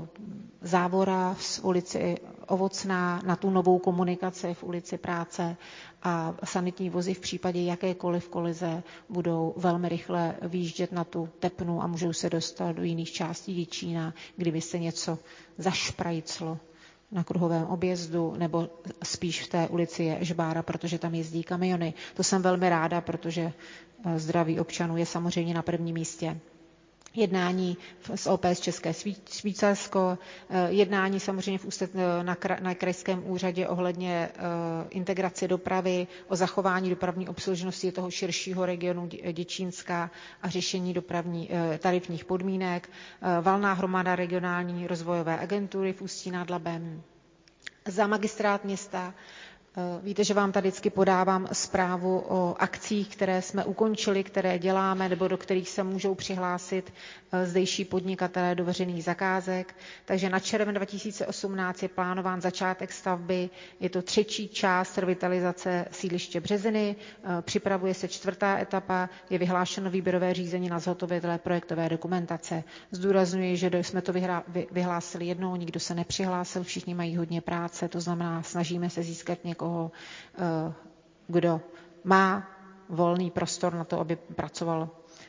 závora v ulici Ovocná na tu novou komunikaci v ulici Práce a sanitní vozy v případě jakékoliv kolize budou velmi rychle výjíždět na tu Tepnu a můžou se dostat do jiných částí Děčína, kdyby se něco zašprajclo na kruhovém objezdu nebo spíš v té ulici Ježbára, protože tam jezdí kamiony. To jsem velmi ráda, protože zdraví občanů je samozřejmě na prvním místě. Jednání s OPS České Švýcarsko, jednání samozřejmě na krajském úřadě ohledně integrace dopravy, o zachování dopravní obslužnosti toho širšího regionu Děčínska a řešení tarifních podmínek, valná hromada regionální rozvojové agentury v Ústí nad Labem. Za magistrát města víte, že vám tady vždycky podávám zprávu o akcích, které jsme ukončili, které děláme, nebo do kterých se můžou přihlásit zdejší podnikatelé do veřejných zakázek. Takže na červen 2018 je plánován začátek stavby. Je to 3. část revitalizace sídliště Březiny. Připravuje se 4. etapa. Je vyhlášeno výběrové řízení na zhotovitele projektové dokumentace. Zdůrazňuji, že jsme to vyhlásili jednou, nikdo se nepřihlásil, všichni mají hodně práce, to znamená, snažíme se získat někoho, kdo má volný prostor na to, aby pracoval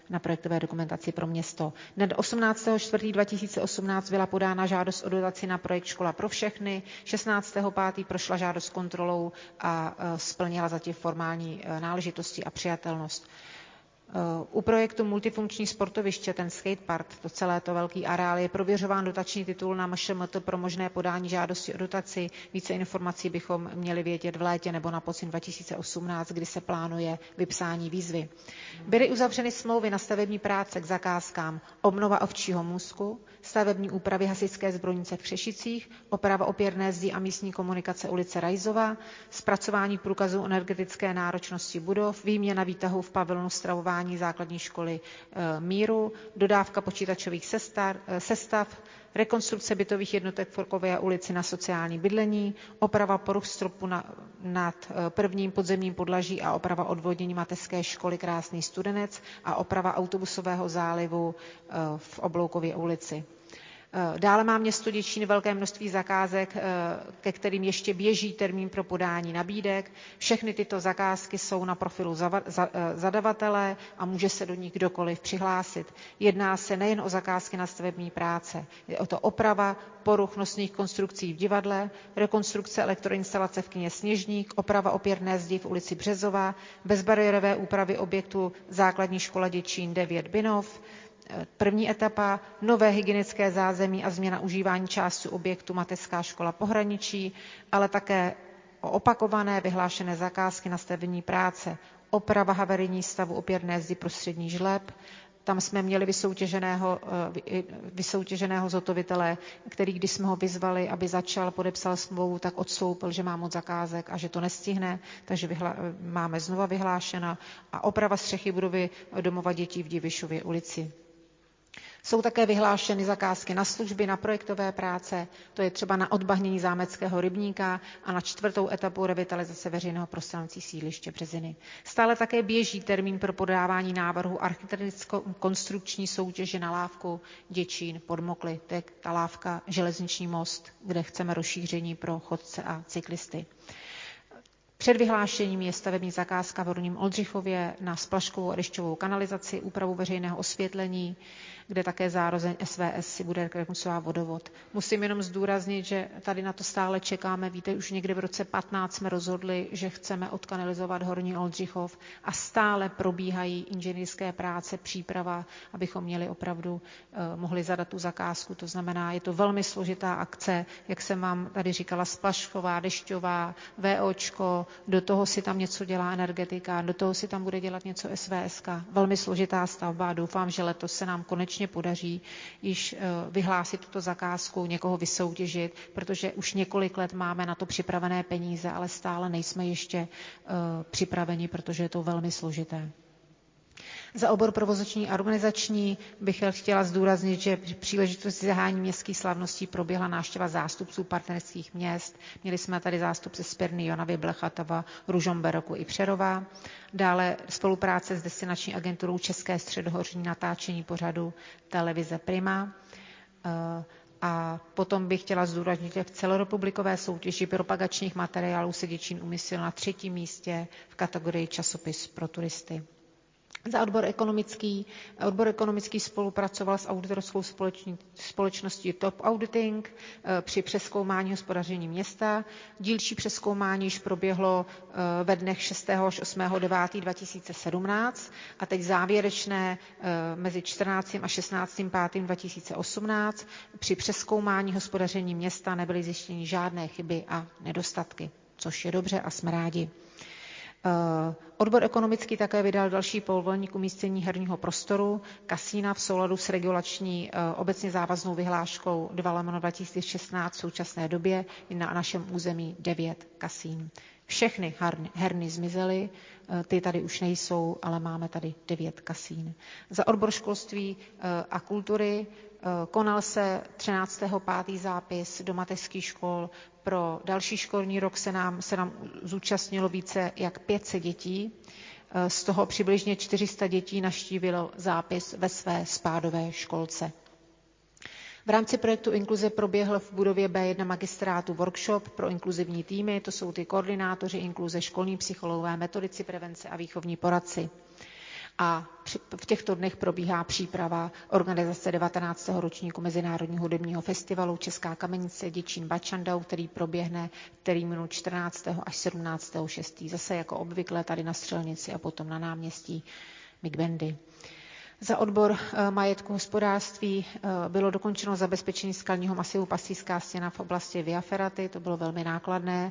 na projektové dokumentaci pro město. Dne 18.4.2018 byla podána žádost o dotaci na projekt Škola pro všechny, 16.5. prošla žádost kontrolou a splnila zatím formální náležitosti a přijatelnost. U projektu multifunkční sportoviště, ten skatepark, to celé to velký areál, je prověřován dotační titul na MŠMT pro možné podání žádosti o dotaci. Více informací bychom měli vědět v létě nebo na podzim 2018, kdy se plánuje vypsání výzvy. Byly uzavřeny smlouvy na stavební práce k zakázkám obnova ovčího můstku, stavební úpravy hasičské zbrojnice v Křešicích, oprava opěrné zdi a místní komunikace ulice Rajzova, zpracování průkazu energetické náročnosti budov, výměna výtahů v pavilonu stravování základní školy Míru, dodávka počítačových sestav, rekonstrukce bytových jednotek v Forkové ulici na sociální bydlení, oprava poruch stropu nad prvním podzemním podlaží a oprava odvodnění mateřské školy Krásný Studenec a oprava autobusového zálivu v Obloukově ulici. Dále má město Děčín velké množství zakázek, ke kterým ještě běží termín pro podání nabídek. Všechny tyto zakázky jsou na profilu zadavatele a může se do nich kdokoliv přihlásit. Jedná se nejen o zakázky na stavební práce. Je o to oprava poruch nosných konstrukcí v divadle, rekonstrukce elektroinstalace v kině Sněžník, oprava opěrné zdi v ulici Březová, bezbariérové úpravy objektu základní škola Děčín 9 Binov, první etapa, nové hygienické zázemí a změna užívání části objektu mateřská škola Pohraničí, ale také o opakované vyhlášené zakázky na stavební práce, oprava havarijní stavu opěrné zdi prostřední žleb. Tam jsme měli vysoutěženého zhotovitele, který, když jsme ho vyzvali, aby podepsal smlouvu, tak odstoupil, že má moc zakázek a že to nestihne, takže máme znova vyhlášena a oprava střechy budovy domova dětí v Divišově ulici. Jsou také vyhlášeny zakázky na služby, na projektové práce, to je třeba na odbahnění zámeckého rybníka a na 4. etapu revitalizace veřejného prostranství sídliště Březiny. Stále také běží termín pro podávání návrhu architekticko-konstrukční soutěže na lávku Děčín pod Mokly. To je ta lávka Železniční most, kde chceme rozšíření pro chodce a cyklisty. Před vyhlášením je stavební zakázka v Horním Oldřichově na splaškovou a dešťovou kanalizaci, úpravu veřejného osvětlení, kde také zároveň SVS si bude rekonstruovat vodovod. Musím jenom zdůraznit, že tady na to stále čekáme. Víte, už někdy v roce 15 jsme rozhodli, že chceme odkanalizovat Horní Oldřichov a stále probíhají inženýrské práce, příprava, abychom měli opravdu mohli zadat tu zakázku. To znamená, je to velmi složitá akce, jak jsem vám tady říkala, splašková, dešťová, VOčko, do toho si tam něco dělá energetika, do toho si tam bude dělat něco SVSK. Velmi složitá stavba. Doufám, že letos se nám konečně podaří již vyhlásit tuto zakázku, někoho vysoutěžit, protože už několik let máme na to připravené peníze, ale stále nejsme ještě připraveni, protože je to velmi složité. Za obor provozační a organizační bych chtěla zdůraznit, že při příležitosti zahájení městských slavností proběhla návštěva zástupců partnerských měst. Měli jsme tady zástupce z Perny, Jonavy, Blechatova, Ružomberoku i Přerova. Dále spolupráce s destinační agenturou České středohoří, natáčení pořadu televize Prima. A potom bych chtěla zdůraznit, že v celorepublikové soutěži propagačních materiálů se Děčín umístil na 3. místě v kategorii časopis pro turisty. Za odbor ekonomický spolupracoval s auditorskou společností Top Auditing při přezkoumání hospodaření města. Dílčí přezkoumání již proběhlo ve dnech 6. až 8. 9. 2017 a teď závěrečné mezi 14. a 16. 5. 2018. Při přezkoumání hospodaření města nebyly zjištěny žádné chyby a nedostatky, což je dobře a jsme rádi. Odbor ekonomický také vydal další povolení k umístění herního prostoru kasína v souladu s regulační obecně závaznou vyhláškou 2/2016 v současné době je na našem území 9 kasín. Všechny herny zmizely, ty tady už nejsou, ale máme tady 9 kasín. Za odbor školství a kultury konal se 13.5. zápis do mateřských škol. Pro další školní rok se nám zúčastnilo více jak 500 dětí. Z toho přibližně 400 dětí navštívilo zápis ve své spádové školce. V rámci projektu Inkluze proběhl v budově B1 magistrátu workshop pro inkluzivní týmy, to jsou ty koordinátoři inkluze, školní psychologové, metodici prevence a výchovní poradci. A v těchto dnech probíhá příprava organizace 19. ročníku Mezinárodního hudebního festivalu Česká kamenice Děčín Bačandau, který proběhne v termínu 14. až 17. 6. Zase jako obvykle tady na Střelnici a potom na náměstí Big Bandy. Za odbor majetku hospodářství bylo dokončeno zabezpečení skalního masivu Pasíská stěna v oblasti Via Ferraty. To bylo velmi nákladné.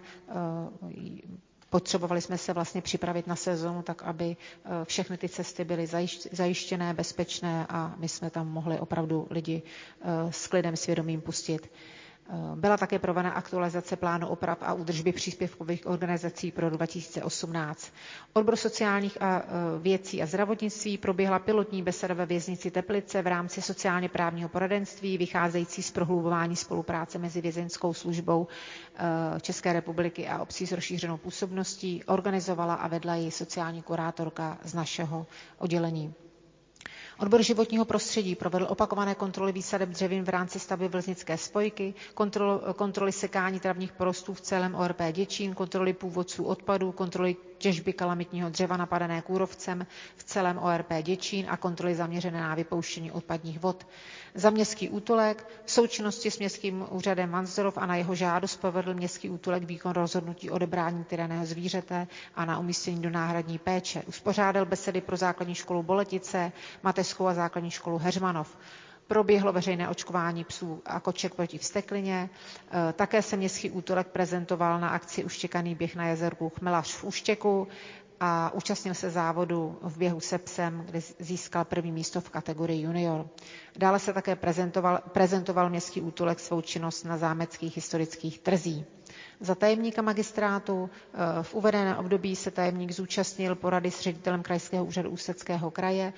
Potřebovali jsme se vlastně připravit na sezónu, tak aby všechny ty cesty byly zajištěné, bezpečné a my jsme tam mohli opravdu lidi s klidem svědomím pustit. Byla také provedena aktualizace plánu oprav a údržby příspěvkových organizací pro 2018. Odbor sociálních věcí a zdravotnictví proběhla pilotní beseda ve věznici Teplice v rámci sociálně právního poradenství, vycházející z prohlubování spolupráce mezi vězeňskou službou České republiky a obcí s rozšířenou působností. Organizovala a vedla ji sociální kurátorka z našeho oddělení. Odbor životního prostředí provedl opakované kontroly výsadeb dřevin v rámci stavby Vlznické spojky, kontroly sekání travních porostů v celém ORP Děčín, kontroly původců odpadů, kontroly těžby kalamitního dřeva napadené kůrovcem v celém ORP Děčín a kontroly zaměřené na vypouštění odpadních vod. Za městský útulek v součinnosti s městským úřadem Manzorov a na jeho žádost provedl městský útulek výkon rozhodnutí o odebrání týraného zvířete a na umístění do náhradní péče. Uspořádal besedy pro základní školu Boletice, mateřskou a základní školu Heřmanov. Proběhlo veřejné očkování psů a koček proti vzteklině. Také se městský útulek prezentoval na akci Uštěkaný běh na jezerku Chmelař v Úštěku a účastnil se závodu v běhu se psem, kde získal první místo v kategorii junior. Dále se také prezentoval městský útulek svou činnost na zámeckých historických trzích. Za tajemníka magistrátu v uvedeném období se tajemník zúčastnil porady s ředitelem Krajského úřadu Ústeckého kraje,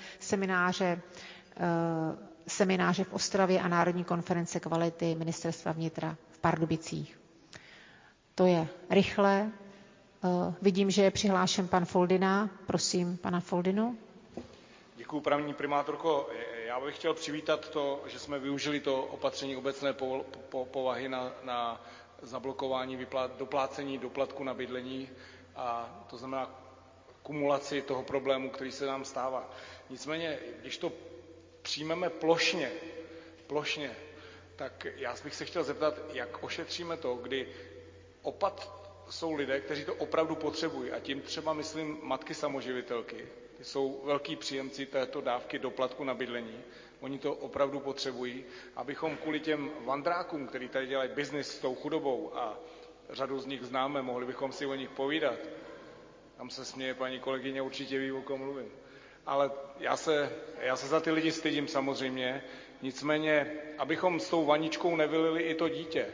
semináře v Ostravě a Národní konference kvality Ministerstva vnitra v Pardubicích. To je rychle. Vidím, že je přihlášen pan Foldina. Prosím, pana Foldinu. Děkuji, paní primátorko. Já bych chtěl přivítat to, že jsme využili to opatření obecné povahy na zablokování doplácení doplatku na bydlení, a to znamená kumulaci toho problému, který se nám stává. Nicméně, když to přijmeme plošně, tak já bych se chtěl zeptat, jak ošetříme to, kdy jsou lidé, kteří to opravdu potřebují, a tím třeba myslím matky samoživitelky. Ty jsou velký příjemci této dávky doplatku na bydlení. Oni to opravdu potřebují, abychom kvůli těm vandrákům, který tady dělají biznis s tou chudobou, a řadu z nich známe, mohli bychom si o nich povídat. Tam se směje paní kolegyně, určitě ví, o kom mluvím. Ale já se za ty lidi stydím samozřejmě, nicméně, abychom s tou vaničkou nevylili i to dítě.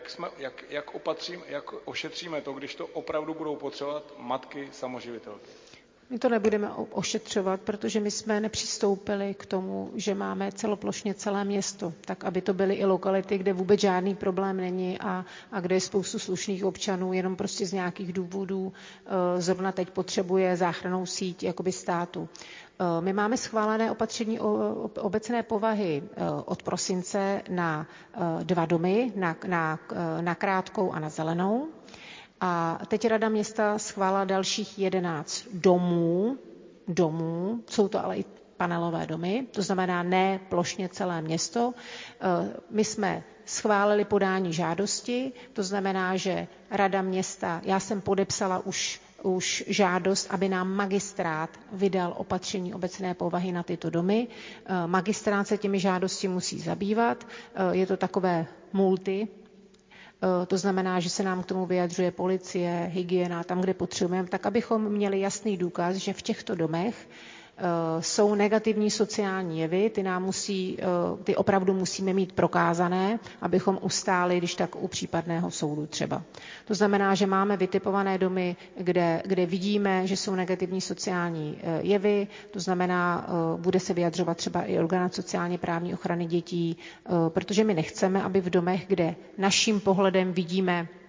Jak ošetříme to, když to opravdu budou potřebovat matky samoživitelky? My to nebudeme ošetřovat, protože my jsme nepřistoupili k tomu, že máme celoplošně celé město, tak aby to byly i lokality, kde vůbec žádný problém není a kde je spoustu slušných občanů, jenom prostě z nějakých důvodů zrovna teď potřebuje záchrannou síť jakoby státu. My máme schválené opatření obecné povahy od prosince na 2 domy, na Krátkou a na Zelenou. A teď Rada města schválila dalších 11 domů, jsou to ale i panelové domy, to znamená ne plošně celé město. My jsme schválili podání žádosti, to znamená, že Rada města, já jsem podepsala už žádost, aby nám magistrát vydal opatření obecné povahy na tyto domy. Magistrát se těmi žádosti musí zabývat, je to takové multi. To znamená, že se nám k tomu vyjadřuje policie, hygiena, tam, kde potřebujeme, tak abychom měli jasný důkaz, že v těchto domech jsou negativní sociální jevy, ty opravdu musíme mít prokázané, abychom ustáli, když tak u případného soudu třeba. To znamená, že máme vytipované domy, kde vidíme, že jsou negativní sociální jevy, to znamená, bude se vyjadřovat třeba i orgán sociálně právní ochrany dětí, protože my nechceme, aby v domech, kde naším pohledem vidíme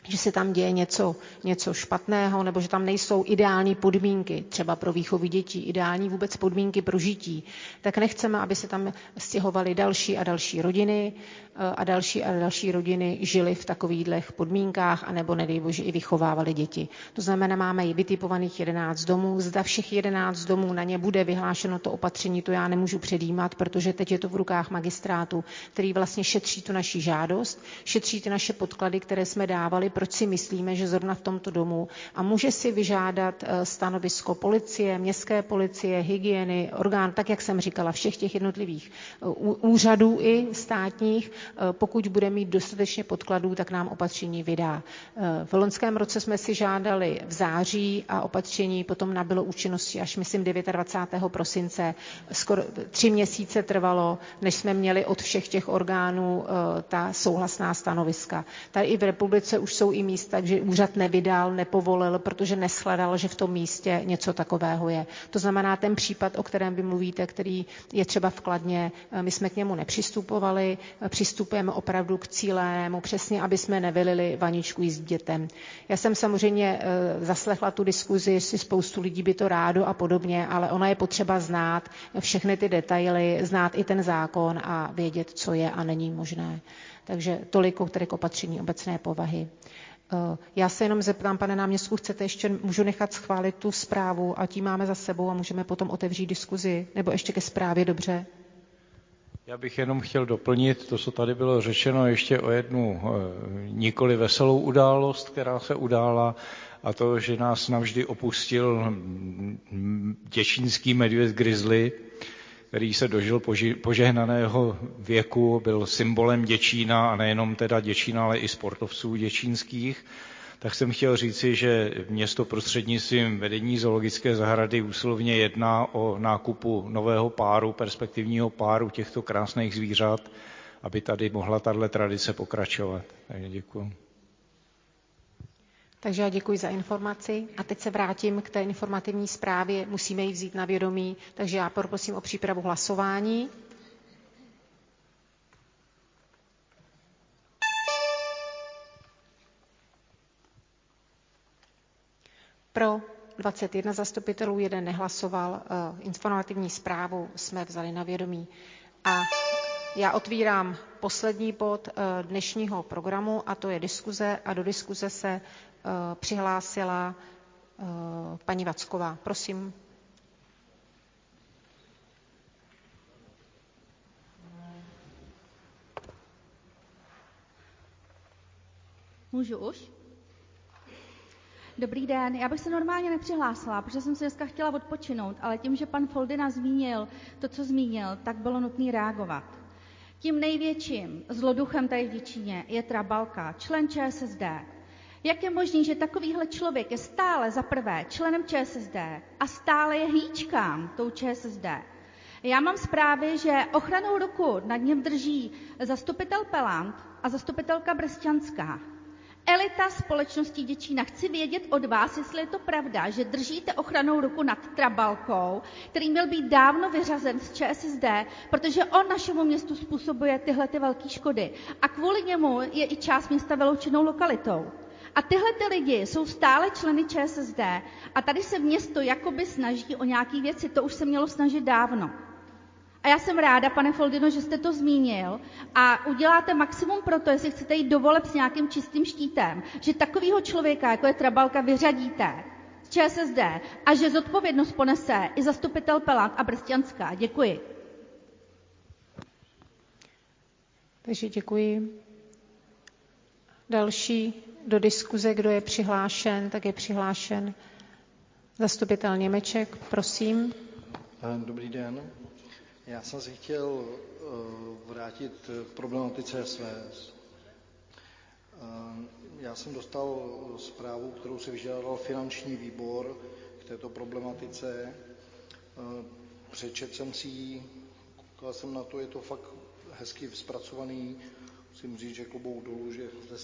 že se tam děje něco špatného, nebo že tam nejsou ideální podmínky, třeba pro výchovu dětí, ideální vůbec podmínky pro žití, tak nechceme, aby se tam stěhovaly další a další rodiny a další rodiny žily v takových podmínkách, anebo nedej bože i vychovávaly děti. To znamená, máme i vytipovaných 11 domů. Zda všech 11 domů na ně bude vyhlášeno to opatření, to já nemůžu předjímat, protože teď je to v rukách magistrátu, který vlastně šetří tu naši žádost, šetří ty naše podklady, které jsme dávali, proč si myslíme, že zrovna v tomto domu, a může si vyžádat stanovisko policie, městské policie, hygieny, orgán, tak jak jsem říkala, všech těch jednotlivých úřadů i státních. Pokud bude mít dostatečně podkladů, tak nám opatření vydá. V loňském roce jsme si žádali v září a opatření potom nabylo účinnosti až myslím 29. prosince. Skoro 3 měsíce trvalo, než jsme měli od všech těch orgánů ta souhlasná stanoviska. Tady i v republice už jsou i místa, že úřad nevydal, nepovolil, protože neshledal, že v tom místě něco takového je. To znamená, ten případ, o kterém vy mluvíte, který je třeba v Kladně, my jsme k němu nepřistupovali, přistupujeme opravdu k cílému, přesně, aby jsme nevylili vaničku s dětem. Já jsem samozřejmě zaslechla tu diskuzi, jestli spoustu lidí by to rádo a podobně, ale ona je potřeba znát všechny ty detaily, znát i ten zákon a vědět, co je a není možné. Takže toliko k opatření obecné povahy. Já se jenom zeptám, pane náměstku, chcete ještě, můžu nechat schválit tu zprávu a tím máme za sebou a můžeme potom otevřít diskuzi, nebo ještě ke zprávě, dobře? Já bych jenom chtěl doplnit to, co tady bylo řečeno, ještě o jednu nikoli veselou událost, která se udála, a to, že nás navždy opustil děčínský medvěd grizzly, který se dožil požehnaného věku, byl symbolem Děčína, a nejenom teda Děčína, ale i sportovců děčínských. Tak jsem chtěl říci, že město prostřednictvím vedení zoologické zahrady úsilovně jedná o nákupu nového páru, perspektivního páru těchto krásných zvířat, aby tady mohla tato tradice pokračovat. Takže děkuji. Takže já děkuji za informaci a teď se vrátím k té informativní zprávě. Musíme ji vzít na vědomí, takže já poprosím o přípravu hlasování. Pro 21 zastupitelů, 1 nehlasoval. Informativní zprávu jsme vzali na vědomí. A já otvírám poslední bod dnešního programu, a to je diskuze, a do diskuze se přihlásila paní Vacková. Prosím. Můžu už? Dobrý den, já bych se normálně nepřihlásila, protože jsem se dneska chtěla odpočinout, ale tím, že pan Foldyna zmínil to, co zmínil, tak bylo nutné reagovat. Tím největším zloduchem tady v Děčíně je Trabalka, člen ČSSD. Jak je možné, že takovýhle člověk je stále za prvé členem ČSSD a stále je hlíčkám tou ČSSD? Já mám zprávy, že ochrannou ruku nad ním drží zastupitel Pelant a zastupitelka Bresťanská. Elita společnosti Děčína. Chci vědět od vás, jestli je to pravda, že držíte ochrannou ruku nad Trabalkou, který měl být dávno vyřazen z ČSSD, protože on našemu městu způsobuje tyhle ty velké škody. A kvůli němu je i část města vyloučenou lokalitou. A tyhle ty lidi jsou stále členy ČSSD a tady se město jakoby snaží o nějaké věci. To už se mělo snažit dávno. A já jsem ráda, pane Foldyno, že jste to zmínil a uděláte maximum pro to, jestli chcete jít do voleb s nějakým čistým štítem, že takovýho člověka, jako je Trabalka, vyřadíte z ČSSD a že zodpovědnost ponese i zastupitel Pelant a Bresťanská. Děkuji. Takže děkuji. Další do diskuze, kdo je přihlášen, tak je přihlášen zastupitel Němeček. Prosím. Dobrý den. Já jsem si chtěl vrátit k problematice SVS. Já jsem dostal zprávu, kterou si vyžádal finanční výbor k této problematice. Přečetl jsem si ji, koukal jsem na to, je to fakt hezky zpracovaný. Musím říct, že klobouk dolů,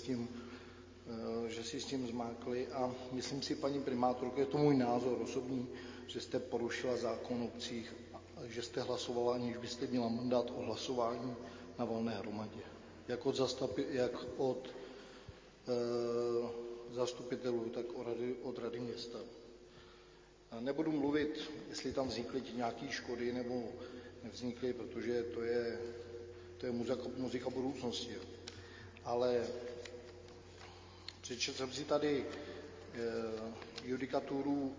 že si s tím zmákli, a myslím si, paní primátorko, je to můj názor osobní, že jste porušila zákon o obcích, že jste hlasovala, aniž byste měla mandát o hlasování na valné hromadě. Jak od zastupitelů, tak od rady města. Nebudu mluvit, jestli tam vznikly nějaké škody nebo nevznikly, protože to je muzika budoucnosti. Ale přečetl jsem si tady judikaturu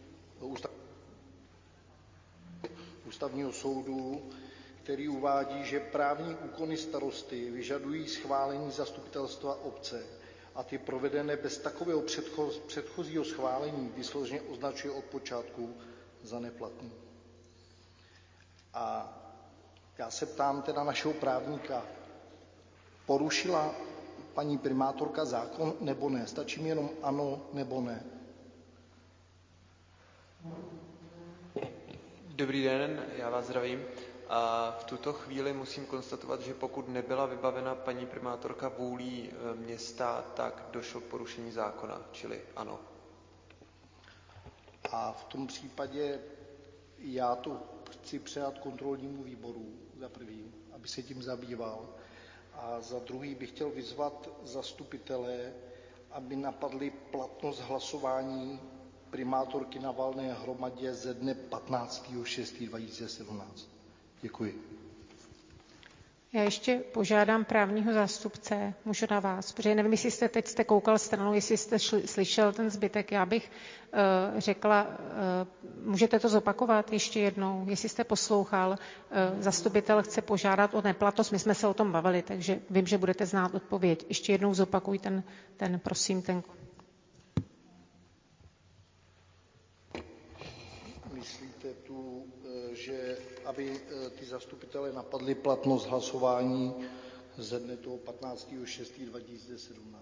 Ústavního soudu, který uvádí, že právní úkony starosty vyžadují schválení zastupitelstva obce a ty provedené bez takového předchozího schválení výslovně označuje od počátku za neplatný. A já se ptám teda našeho právníka, porušila paní primátorka zákon nebo ne? Stačí mi jenom ano nebo ne. Dobrý den, já vás zdravím. A v tuto chvíli musím konstatovat, že pokud nebyla vybavena paní primátorka vůlí města, tak došlo k porušení zákona, čili ano. A v tom případě já to chci předat kontrolnímu výboru za prvý, aby se tím zabýval. A za druhý bych chtěl vyzvat zastupitele, aby napadli platnost hlasování primátorky na valné hromadě ze dne 15.6.2017. Děkuji. Já ještě požádám právního zástupce, můžu na vás, protože nevím, jestli jste teď koukal stranou, jestli jste slyšel ten zbytek. Já bych řekla, můžete to zopakovat ještě jednou, jestli jste poslouchal. Zastupitel chce požádat o neplatnost, my jsme se o tom bavili, takže vím, že budete znát odpověď. Ještě jednou zopakuj prosím, ten. Myslíte tu, že aby ty zastupitelé napadli platnost hlasování ze dne toho 15.6.2017?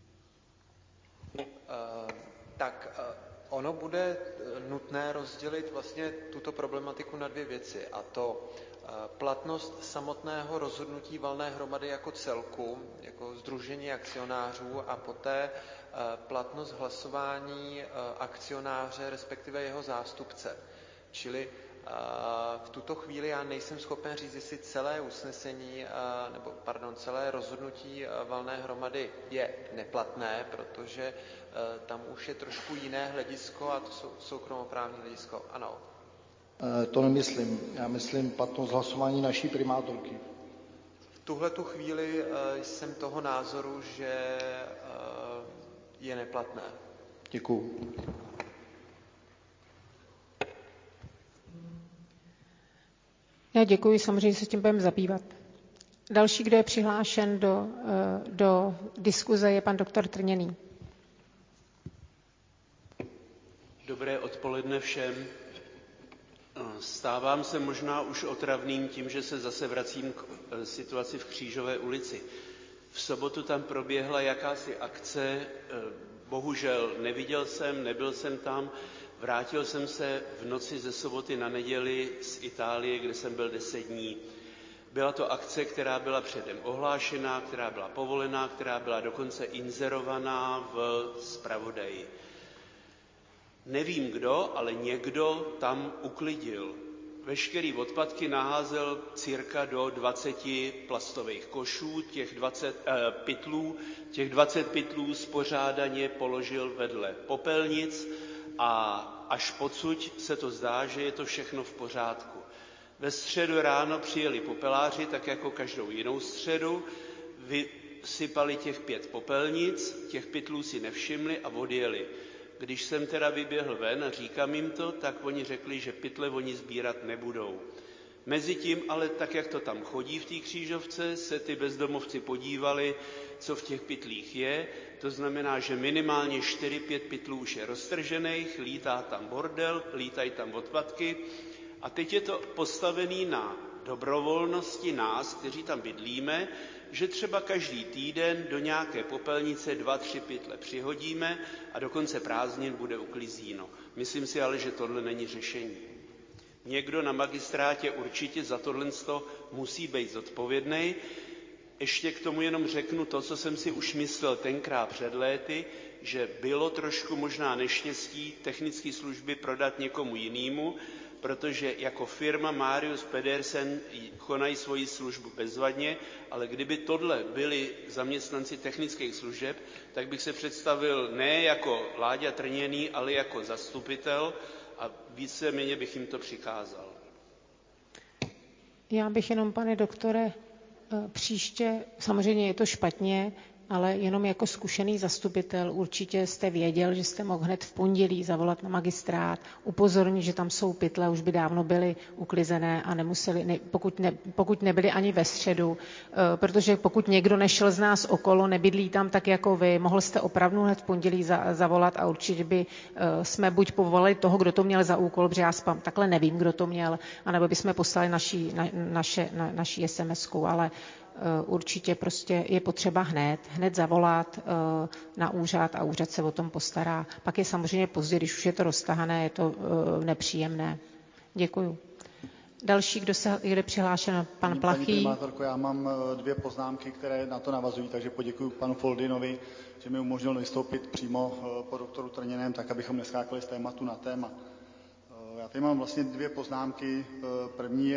Ono bude nutné rozdělit vlastně tuto problematiku na dvě věci, a to platnost samotného rozhodnutí valné hromady jako celku, jako sdružení akcionářů, a poté platnost hlasování akcionáře, respektive jeho zástupce. Čili v tuto chvíli já nejsem schopen říct, jestli celé usnesení, celé rozhodnutí valné hromady je neplatné, protože tam už je trošku jiné hledisko, a to soukromoprávní hledisko. Ano. To nemyslím. Já myslím platnost hlasování naší primátorky. V tuhletu chvíli jsem toho názoru, že je neplatné. Děkuju. Já děkuji, samozřejmě se tím budeme zabývat. Další, kdo je přihlášen do diskuze, je pan doktor Trněný. Dobré odpoledne všem. Stávám se možná už otravným tím, že se zase vracím k situaci v Křížové ulici. V sobotu tam proběhla jakási akce, bohužel nebyl jsem tam, vrátil jsem se v noci ze soboty na neděli z Itálie, kde jsem byl 10 dní. Byla to akce, která byla předem ohlášená, která byla povolená, která byla dokonce inzerovaná v zpravodaji. Nevím kdo, ale někdo tam uklidil. Veškerý odpadky naházel cirka do 20 plastových košů, těch 20 pytlů spořádaně položil vedle popelnic a až podsud se to zdá, že je to všechno v pořádku. Ve středu ráno přijeli popeláři, tak jako každou jinou středu, vysypali těch 5 popelnic, těch pytlů si nevšimli a odjeli. Když jsem teda vyběhl ven a říkám jim to, tak oni řekli, že pytle oni sbírat nebudou. Mezitím ale tak, jak to tam chodí v té Křížovce, se ty bezdomovci podívali, co v těch pytlích je. To znamená, že minimálně 4-5 pytlů už je roztržených, lítá tam bordel, lítají tam odpadky. A teď je to postavený na dobrovolnosti nás, kteří tam bydlíme, že třeba každý týden do nějaké popelnice 2-3 pytle přihodíme a do konce prázdnin bude uklizíno. Myslím si ale, že tohle není řešení. Někdo na magistrátě určitě za tohle musí být zodpovědný. Ještě k tomu jenom řeknu to, co jsem si už myslel tenkrát před léty, že bylo trošku možná neštěstí technické služby prodat někomu jinému, protože jako firma Marius Pedersen konají svoji službu bezvadně, ale kdyby tohle byli zaměstnanci technických služeb, tak bych se představil ne jako Láďa Trněný, ale jako zastupitel a víceméně bych jim to přikázal. Já bych jenom, pane doktore, příště, samozřejmě je to špatně, ale jenom jako zkušený zastupitel určitě jste věděl, že jste mohl hned v pondělí zavolat na magistrát, upozornit, že tam jsou pytle, už by dávno byly uklizené a nemuseli, pokud nebyly ani ve středu, protože pokud někdo nešel z nás okolo, nebydlí tam tak jako vy, mohl jste opravdu hned v pondělí zavolat a určitě by jsme buď povolali toho, kdo to měl za úkol, protože já takhle nevím, kdo to měl, anebo bychom poslali naší SMS-ku, ale určitě prostě je potřeba hned zavolat na úřad a úřad se o tom postará. Pak je samozřejmě pozdě, když už je to roztahané, je to nepříjemné. Děkuju. Další, kdo je přihlášen, pan Plachý. Paní primátorko, já mám 2 poznámky, které na to navazují, takže poděkuji panu Foldinovi, že mi umožnil vystoupit přímo po doktoru Trněném, tak abychom neskákali z tématu na téma. Já tady mám vlastně 2 poznámky. První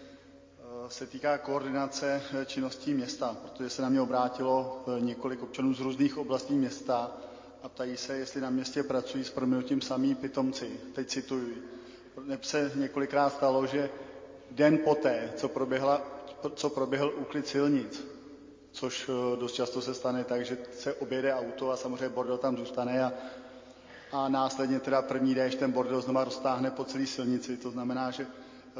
se týká koordinace činností města, protože se na mě obrátilo několik občanů z různých oblastí města a ptají se, jestli na městě pracují s prominutím samí pitomci. Teď cituji. Neb se několikrát stalo, že den poté, co proběhl úklid silnic, což dost často se stane tak, že se objede auto a samozřejmě bordel tam zůstane a následně teda první déšť ten bordel znova roztáhne po celé silnici. To znamená, že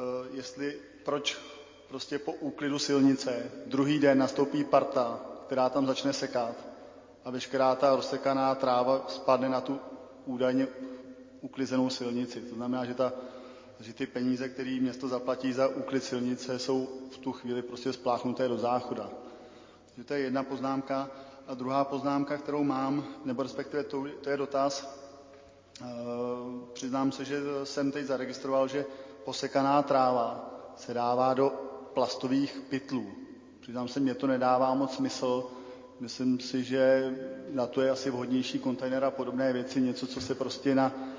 proč prostě po úklidu silnice druhý den nastoupí parta, která tam začne sekat a veškerá ta rozsekaná tráva spadne na tu údajně uklizenou silnici. To znamená, že ty peníze, které město zaplatí za úklid silnice, jsou v tu chvíli prostě spláchnuté do záchoda. Takže to je jedna poznámka. A druhá poznámka, kterou mám, nebo respektive to je dotaz. Přiznám se, že jsem teď zaregistroval, že posekaná tráva se dává do plastových pytlů. Přiznám se, mně to nedává moc smysl. Myslím si, že na to je asi vhodnější kontejner a podobné věci, něco, co se prostě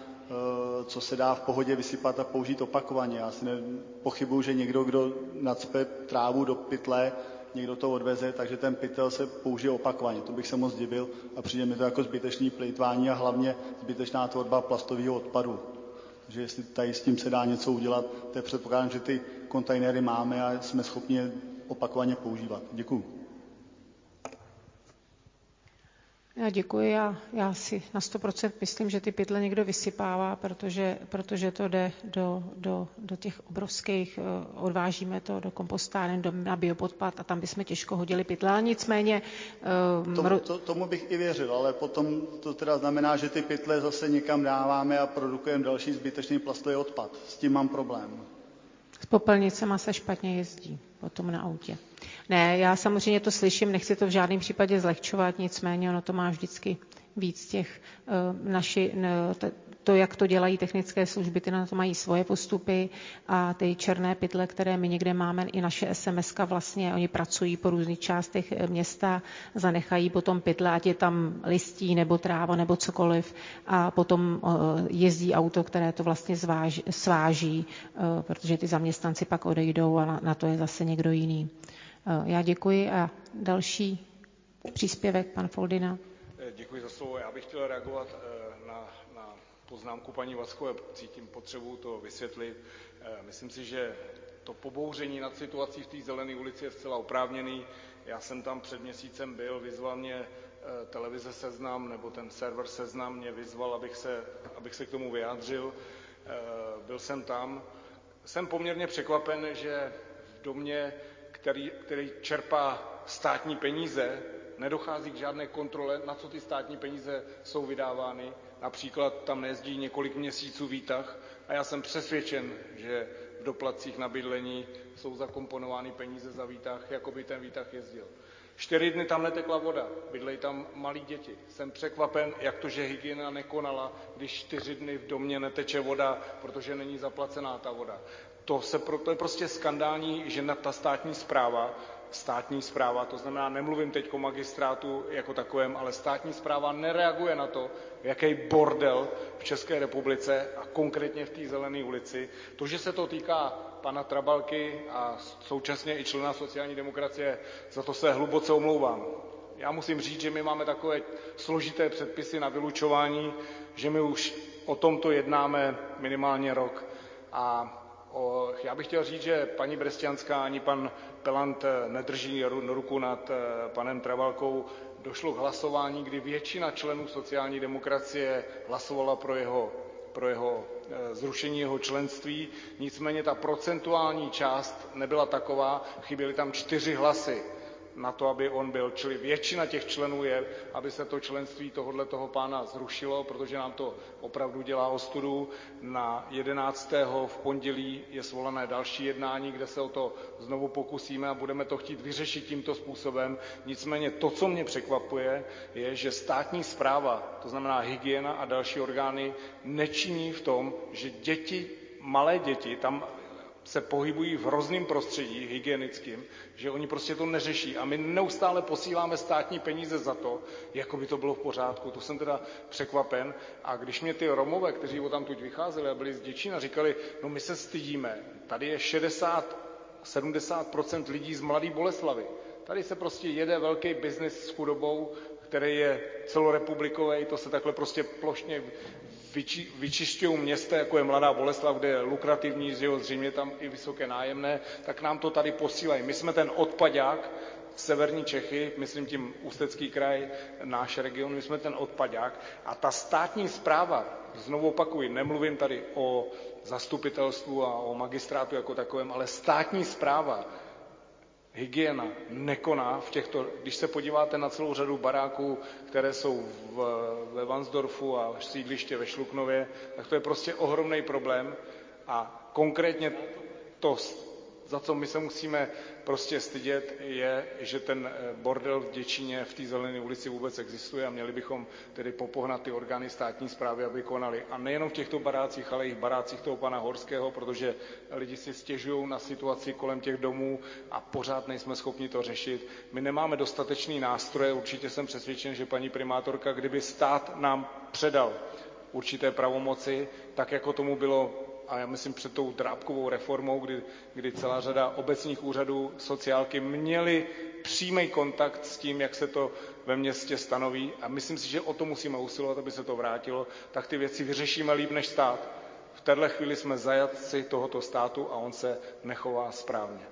co se dá v pohodě vysypat a použít opakovaně. Já si pochybuju, že někdo, kdo nacpe trávu do pytle, někdo to odveze, takže ten pytel se použije opakovaně. To bych se moc divil a přijde mi to jako zbytečný plýtvání a hlavně zbytečná tvorba plastového odpadu. Takže jestli tady s tím se dá něco udělat, to je předpokládám, že ty kontejnery máme a jsme schopni je opakovaně používat. Děkuju. Já děkuji. Já si na 100% myslím, že ty pytle někdo vysypává, protože to jde do těch obrovských, odvážíme to do kompostáren, na biopodpad a tam bychom těžko hodili pytle. Ale nicméně... Tomu bych i věřil, ale potom to teda znamená, že ty pytle zase někam dáváme a produkujeme další zbytečný plastový odpad. S tím mám problém. S popelnicema se špatně jezdí potom na autě. Ne, já samozřejmě to slyším, nechci to v žádném případě zlehčovat, nicméně ono to má vždycky víc těch to, jak to dělají technické služby, ty na to mají svoje postupy a ty černé pytle, které my někde máme, i naše SMS-ka vlastně, oni pracují po různých částech města, zanechají potom pytle, ať je tam listí nebo tráva nebo cokoliv a potom jezdí auto, které to vlastně sváží, protože ty zaměstnanci pak odejdou a na to je zase někdo jiný. Já děkuji a další příspěvek, pan Foldina. Děkuji za slovo. Já bych chtěl reagovat na poznámku paní Vaskové. Cítím potřebu to vysvětlit. Myslím si, že to pobouření nad situací v té Zelené ulici je zcela oprávněný. Já jsem tam před měsícem byl, vyzval mě televize Seznam, nebo ten server Seznam mě vyzval, abych se k tomu vyjádřil. Byl jsem tam. Jsem poměrně překvapen, že v domě, který čerpá státní peníze, nedochází k žádné kontrole, na co ty státní peníze jsou vydávány. Například tam nejezdí několik měsíců výtah a já jsem přesvědčen, že v doplatcích na bydlení jsou zakomponovány peníze za výtah, jako by ten výtah jezdil. 4 dny tam netekla voda, bydlejí tam malí děti. Jsem překvapen, jak to, že hygiena nekonala, když 4 dny v domě neteče voda, protože není zaplacená ta voda. To je prostě skandální, že ta státní správa, to znamená, nemluvím teď o magistrátu jako takovém, ale státní správa nereaguje na to, jaký bordel v České republice a konkrétně v té Zelené ulici. To, že se to týká pana Trabalky a současně i člena sociální demokracie, za to se hluboce omlouvám. Já musím říct, že my máme takové složité předpisy na vylučování, že my už o tomto jednáme minimálně rok. A já bych chtěl říct, že paní Bresťanská ani pan Pelant nedrží ruku nad panem Trabalkou. Došlo k hlasování, kdy většina členů sociální demokracie hlasovala pro jeho zrušení jeho členství. Nicméně ta procentuální část nebyla taková, chyběly tam 4 hlasy na to, aby on byl. Čili většina těch členů je, aby se to členství tohoto pána zrušilo, protože nám to opravdu dělá ostudu. Na 11. v pondělí je svolané další jednání, kde se o to znovu pokusíme a budeme to chtít vyřešit tímto způsobem. Nicméně to, co mě překvapuje, je, že státní správa, to znamená hygiena a další orgány, nečiní v tom, že malé děti tam se pohybují v hrozném prostředí hygienickým, že oni prostě to neřeší. A my neustále posíláme státní peníze za to, jako by to bylo v pořádku. To jsem teda překvapen. A když mě ty Romové, kteří odtamtud vycházeli a byli z Děčína, říkali, no my se stydíme, tady je 60-70% lidí z Mladé Boleslavi. Tady se prostě jede velký biznis s chudobou, který je celorepublikový, to se takhle prostě plošně vyčišťují města, jako je Mladá Boleslav, kde je lukrativní, že jo, zřejmě tam i vysoké nájemné, tak nám to tady posílají. My jsme ten odpaďák, severní Čechy, myslím tím Ústecký kraj, náš region, my jsme ten odpaďák a ta státní správa, znovu opakuji, nemluvím tady o zastupitelstvu a o magistrátu jako takovém, ale státní správa, hygiena nekoná v těchto, když se podíváte na celou řadu baráků, které jsou ve Vansdorfu a sídliště ve Šluknově, tak to je prostě ohromný problém a konkrétně to, za co my se musíme prostě stydět, je, že ten bordel v Děčíně v té Zelené ulici vůbec existuje a měli bychom tedy popohnat ty orgány státní správy, aby konali. A nejenom v těchto barácích, ale i v barácích toho pana Horského, protože lidi si stěžují na situaci kolem těch domů a pořád nejsme schopni to řešit. My nemáme dostatečný nástroje, určitě jsem přesvědčen, že paní primátorka, kdyby stát nám předal určité pravomoci, tak jako tomu bylo a já myslím před tou Drábkovou reformou, kdy celá řada obecních úřadů sociálky měly přímý kontakt s tím, jak se to ve městě stanoví a myslím si, že o to musíme usilovat, aby se to vrátilo, tak ty věci vyřešíme líp než stát. V téhle chvíli jsme zajatci tohoto státu a on se nechová správně.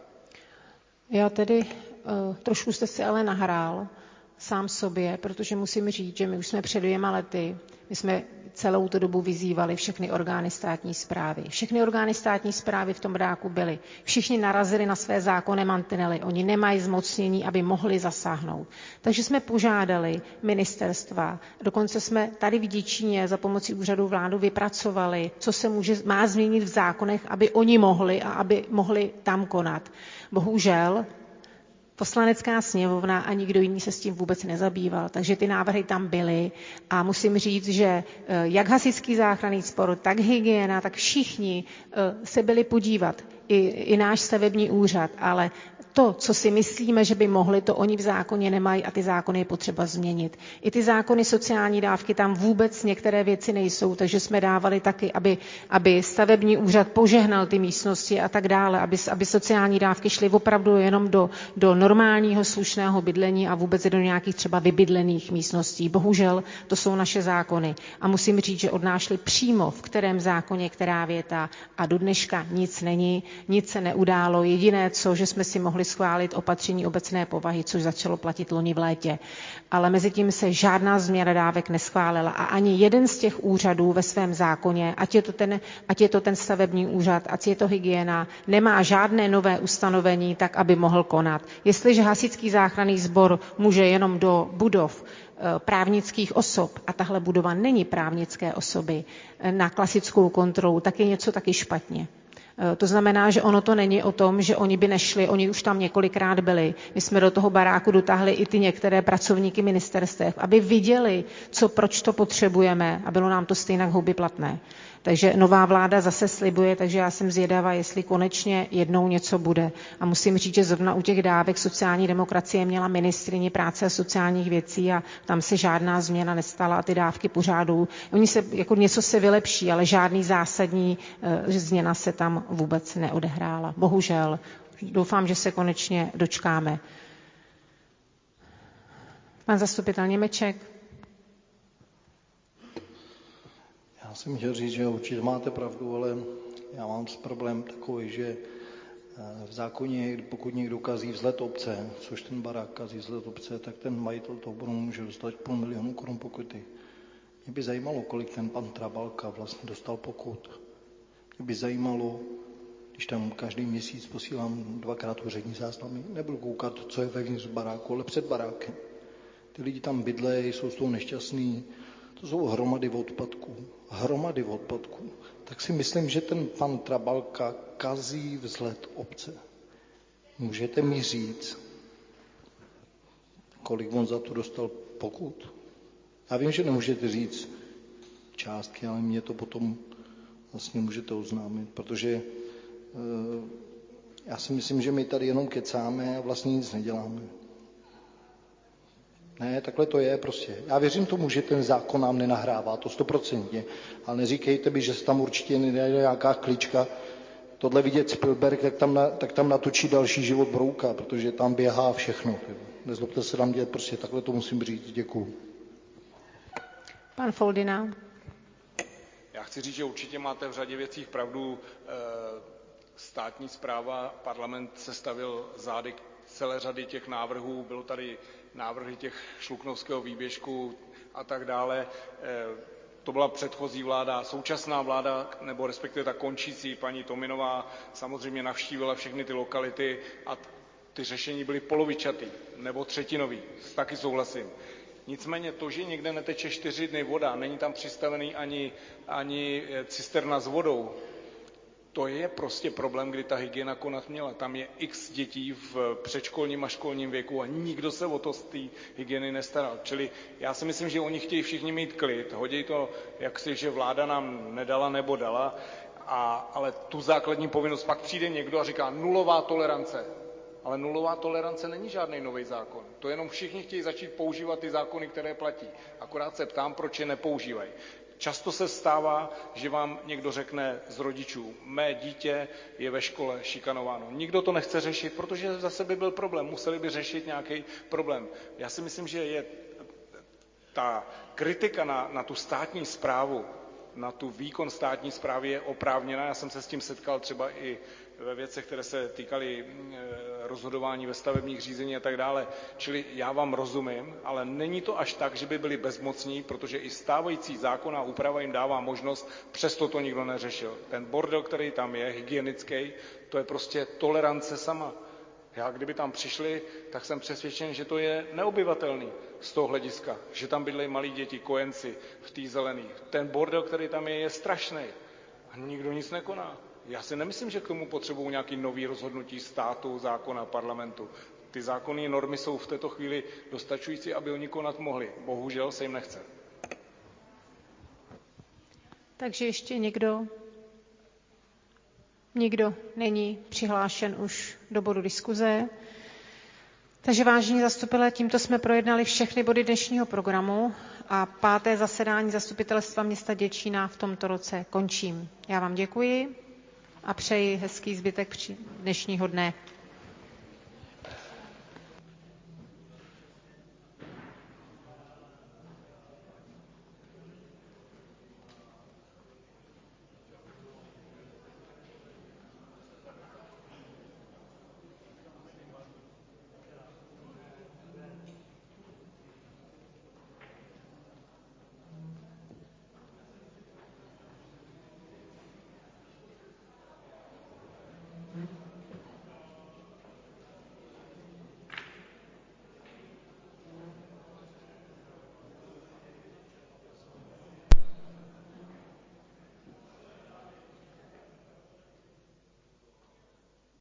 Já tedy trošku jste si ale nahrál sám sobě, protože musím říct, že my už jsme před 2 lety, my jsme celou tu dobu vyzývali všechny orgány státní správy. Všechny orgány státní správy v tom baráku byly. Všichni narazili na své zákonné mantinely. Oni nemají zmocnění, aby mohli zasáhnout. Takže jsme požádali ministerstva, dokonce jsme tady v Děčíně za pomocí úřadu vládu vypracovali, co se má změnit v zákonech, aby oni mohli a aby mohli tam konat. Bohužel Poslanecká sněmovna a nikdo jiný se s tím vůbec nezabýval, takže ty návrhy tam byly a musím říct, že jak hasičský záchranný sbor, tak hygiena, tak všichni se byli podívat, i náš stavební úřad, ale to, co si myslíme, že by mohli, to oni v zákoně nemají a ty zákony je potřeba změnit. I ty zákony sociální dávky tam vůbec některé věci nejsou, takže jsme dávali taky, aby stavební úřad požehnal ty místnosti a tak dále, aby sociální dávky šly opravdu jenom do normálního slušného bydlení a vůbec do nějakých třeba vybydlených místností. Bohužel to jsou naše zákony. A musím říct, že od nás šli přímo v kterém zákoně, která věta a do dneška nic není, nic se neudálo. Jediné že jsme si mohli schválit opatření obecné povahy, což začalo platit loni v létě. Ale mezi tím se žádná změna dávek neschválila a ani jeden z těch úřadů ve svém zákoně, ať je to ten stavební úřad, ať je to hygiena, nemá žádné nové ustanovení, tak aby mohl konat. Jestliže hasičský záchranný sbor může jenom do budov právnických osob a tahle budova není právnické osoby na klasickou kontrolu, tak je něco taky špatně. To znamená, že ono to není o tom, že oni by nešli, oni už tam několikrát byli. My jsme do toho baráku dotáhli i ty některé pracovníky ministerstev, aby viděli, proč to potřebujeme a bylo nám to stejnak huby platné. Takže nová vláda zase slibuje, takže já jsem zvědavá, jestli konečně jednou něco bude. A musím říct, že zrovna u těch dávek sociální demokracie měla ministryni práce a sociálních věcí a tam se žádná změna nestala a ty dávky pořád jdou. Oni se, jako něco se vylepší, ale žádný zásadní změna se tam vůbec neodehrála. Bohužel. Doufám, že se konečně dočkáme. Pan zastupitel Němeček. Já jsem chtěl říct, že určitě máte pravdu, ale já mám problém takový, že v zákoně, pokud někdo kazí vzhled obce, což ten barák kazí vzhled obce, tak ten majitel toho bodu může dostat 500 000 korun pokuty. Mě by zajímalo, kolik ten pan Trabalka vlastně dostal pokut. Mě by zajímalo, když tam každý měsíc posílám 2krát úřední záznamy, nebudu koukat, co je vevnitř baráku, ale před barákem. Ty lidi tam bydlejí, jsou z toho nešťastní, to jsou hromady odpadků. Tak si myslím, že ten pan Trabalka kazí vzhled obce. Můžete mi říct, kolik on za to dostal pokut? Já vím, že nemůžete říct částky, ale mě to potom vlastně můžete oznámit, protože já si myslím, že my tady jenom kecáme a vlastně nic neděláme. Ne, takhle to je prostě. Já věřím tomu, že ten zákon nám nenahrává, to 100%, ale neříkejte mi, že se tam určitě nejde nějaká klička. Tohle vidět Spielberg, tak tam natočí další život Brouka, protože tam běhá všechno. Nezlobte se tam dělat, prostě takhle to musím říct. Děkuju. Pan Foldina. Já chci říct, že určitě máte v řadě věcí pravdu. Státní správa, parlament se stavil zády k celé řady těch návrhů, bylo tady návrhy těch Šluknovského výběžku a tak dále. To byla předchozí vláda. Současná vláda, nebo respektive ta končící paní Tominová, samozřejmě navštívila všechny ty lokality a ty řešení byly polovičatý nebo třetinový. Taky souhlasím. Nicméně to, že někde neteče 4 dny voda, není tam přistavený ani cisterna s vodou, to je prostě problém, kdy ta hygiena konat měla. Tam je x dětí v předškolním a školním věku a nikdo se o to z té hygieny nestaral. Čili já si myslím, že oni chtějí všichni mít klid. Hodí to, jak si, že vláda nám nedala nebo dala, ale tu základní povinnost pak přijde někdo a říká nulová tolerance. Ale nulová tolerance není žádný nový zákon. To jenom všichni chtějí začít používat ty zákony, které platí. Akorát se ptám, proč je nepoužívají. Často se stává, že vám někdo řekne z rodičů, mé dítě je ve škole šikanováno. Nikdo to nechce řešit, protože zase by byl problém, museli by řešit nějaký problém. Já si myslím, že je ta kritika na tu státní správu, na tu výkon státní správy je oprávněná. Já jsem se s tím setkal třeba i ve věcech, které se týkaly rozhodování ve stavebních řízení a tak dále. Čili já vám rozumím, ale není to až tak, že by byli bezmocní, protože i stávající zákonná úprava jim dává možnost, přesto to nikdo neřešil. Ten bordel, který tam je, hygienický, to je prostě tolerance sama. Já kdyby tam přišli, tak jsem přesvědčen, že to je neobyvatelný z toho hlediska, že tam bydlejí malí děti, kojenci v té zelený. Ten bordel, který tam je strašný. A nikdo nic nekoná. Já si nemyslím, že k tomu potřebují nějaký nový rozhodnutí státu, zákona, parlamentu. Ty zákonné normy jsou v této chvíli dostačující, aby oni konat mohli. Bohužel se jim nechce. Takže ještě někdo? Nikdo není přihlášen už do bodu diskuze. Takže vážení zastupitelé, tímto jsme projednali všechny body dnešního programu a 5. zasedání Zastupitelstva města Děčína v tomto roce končím. Já vám děkuji a přeji hezký zbytek dnešního dne.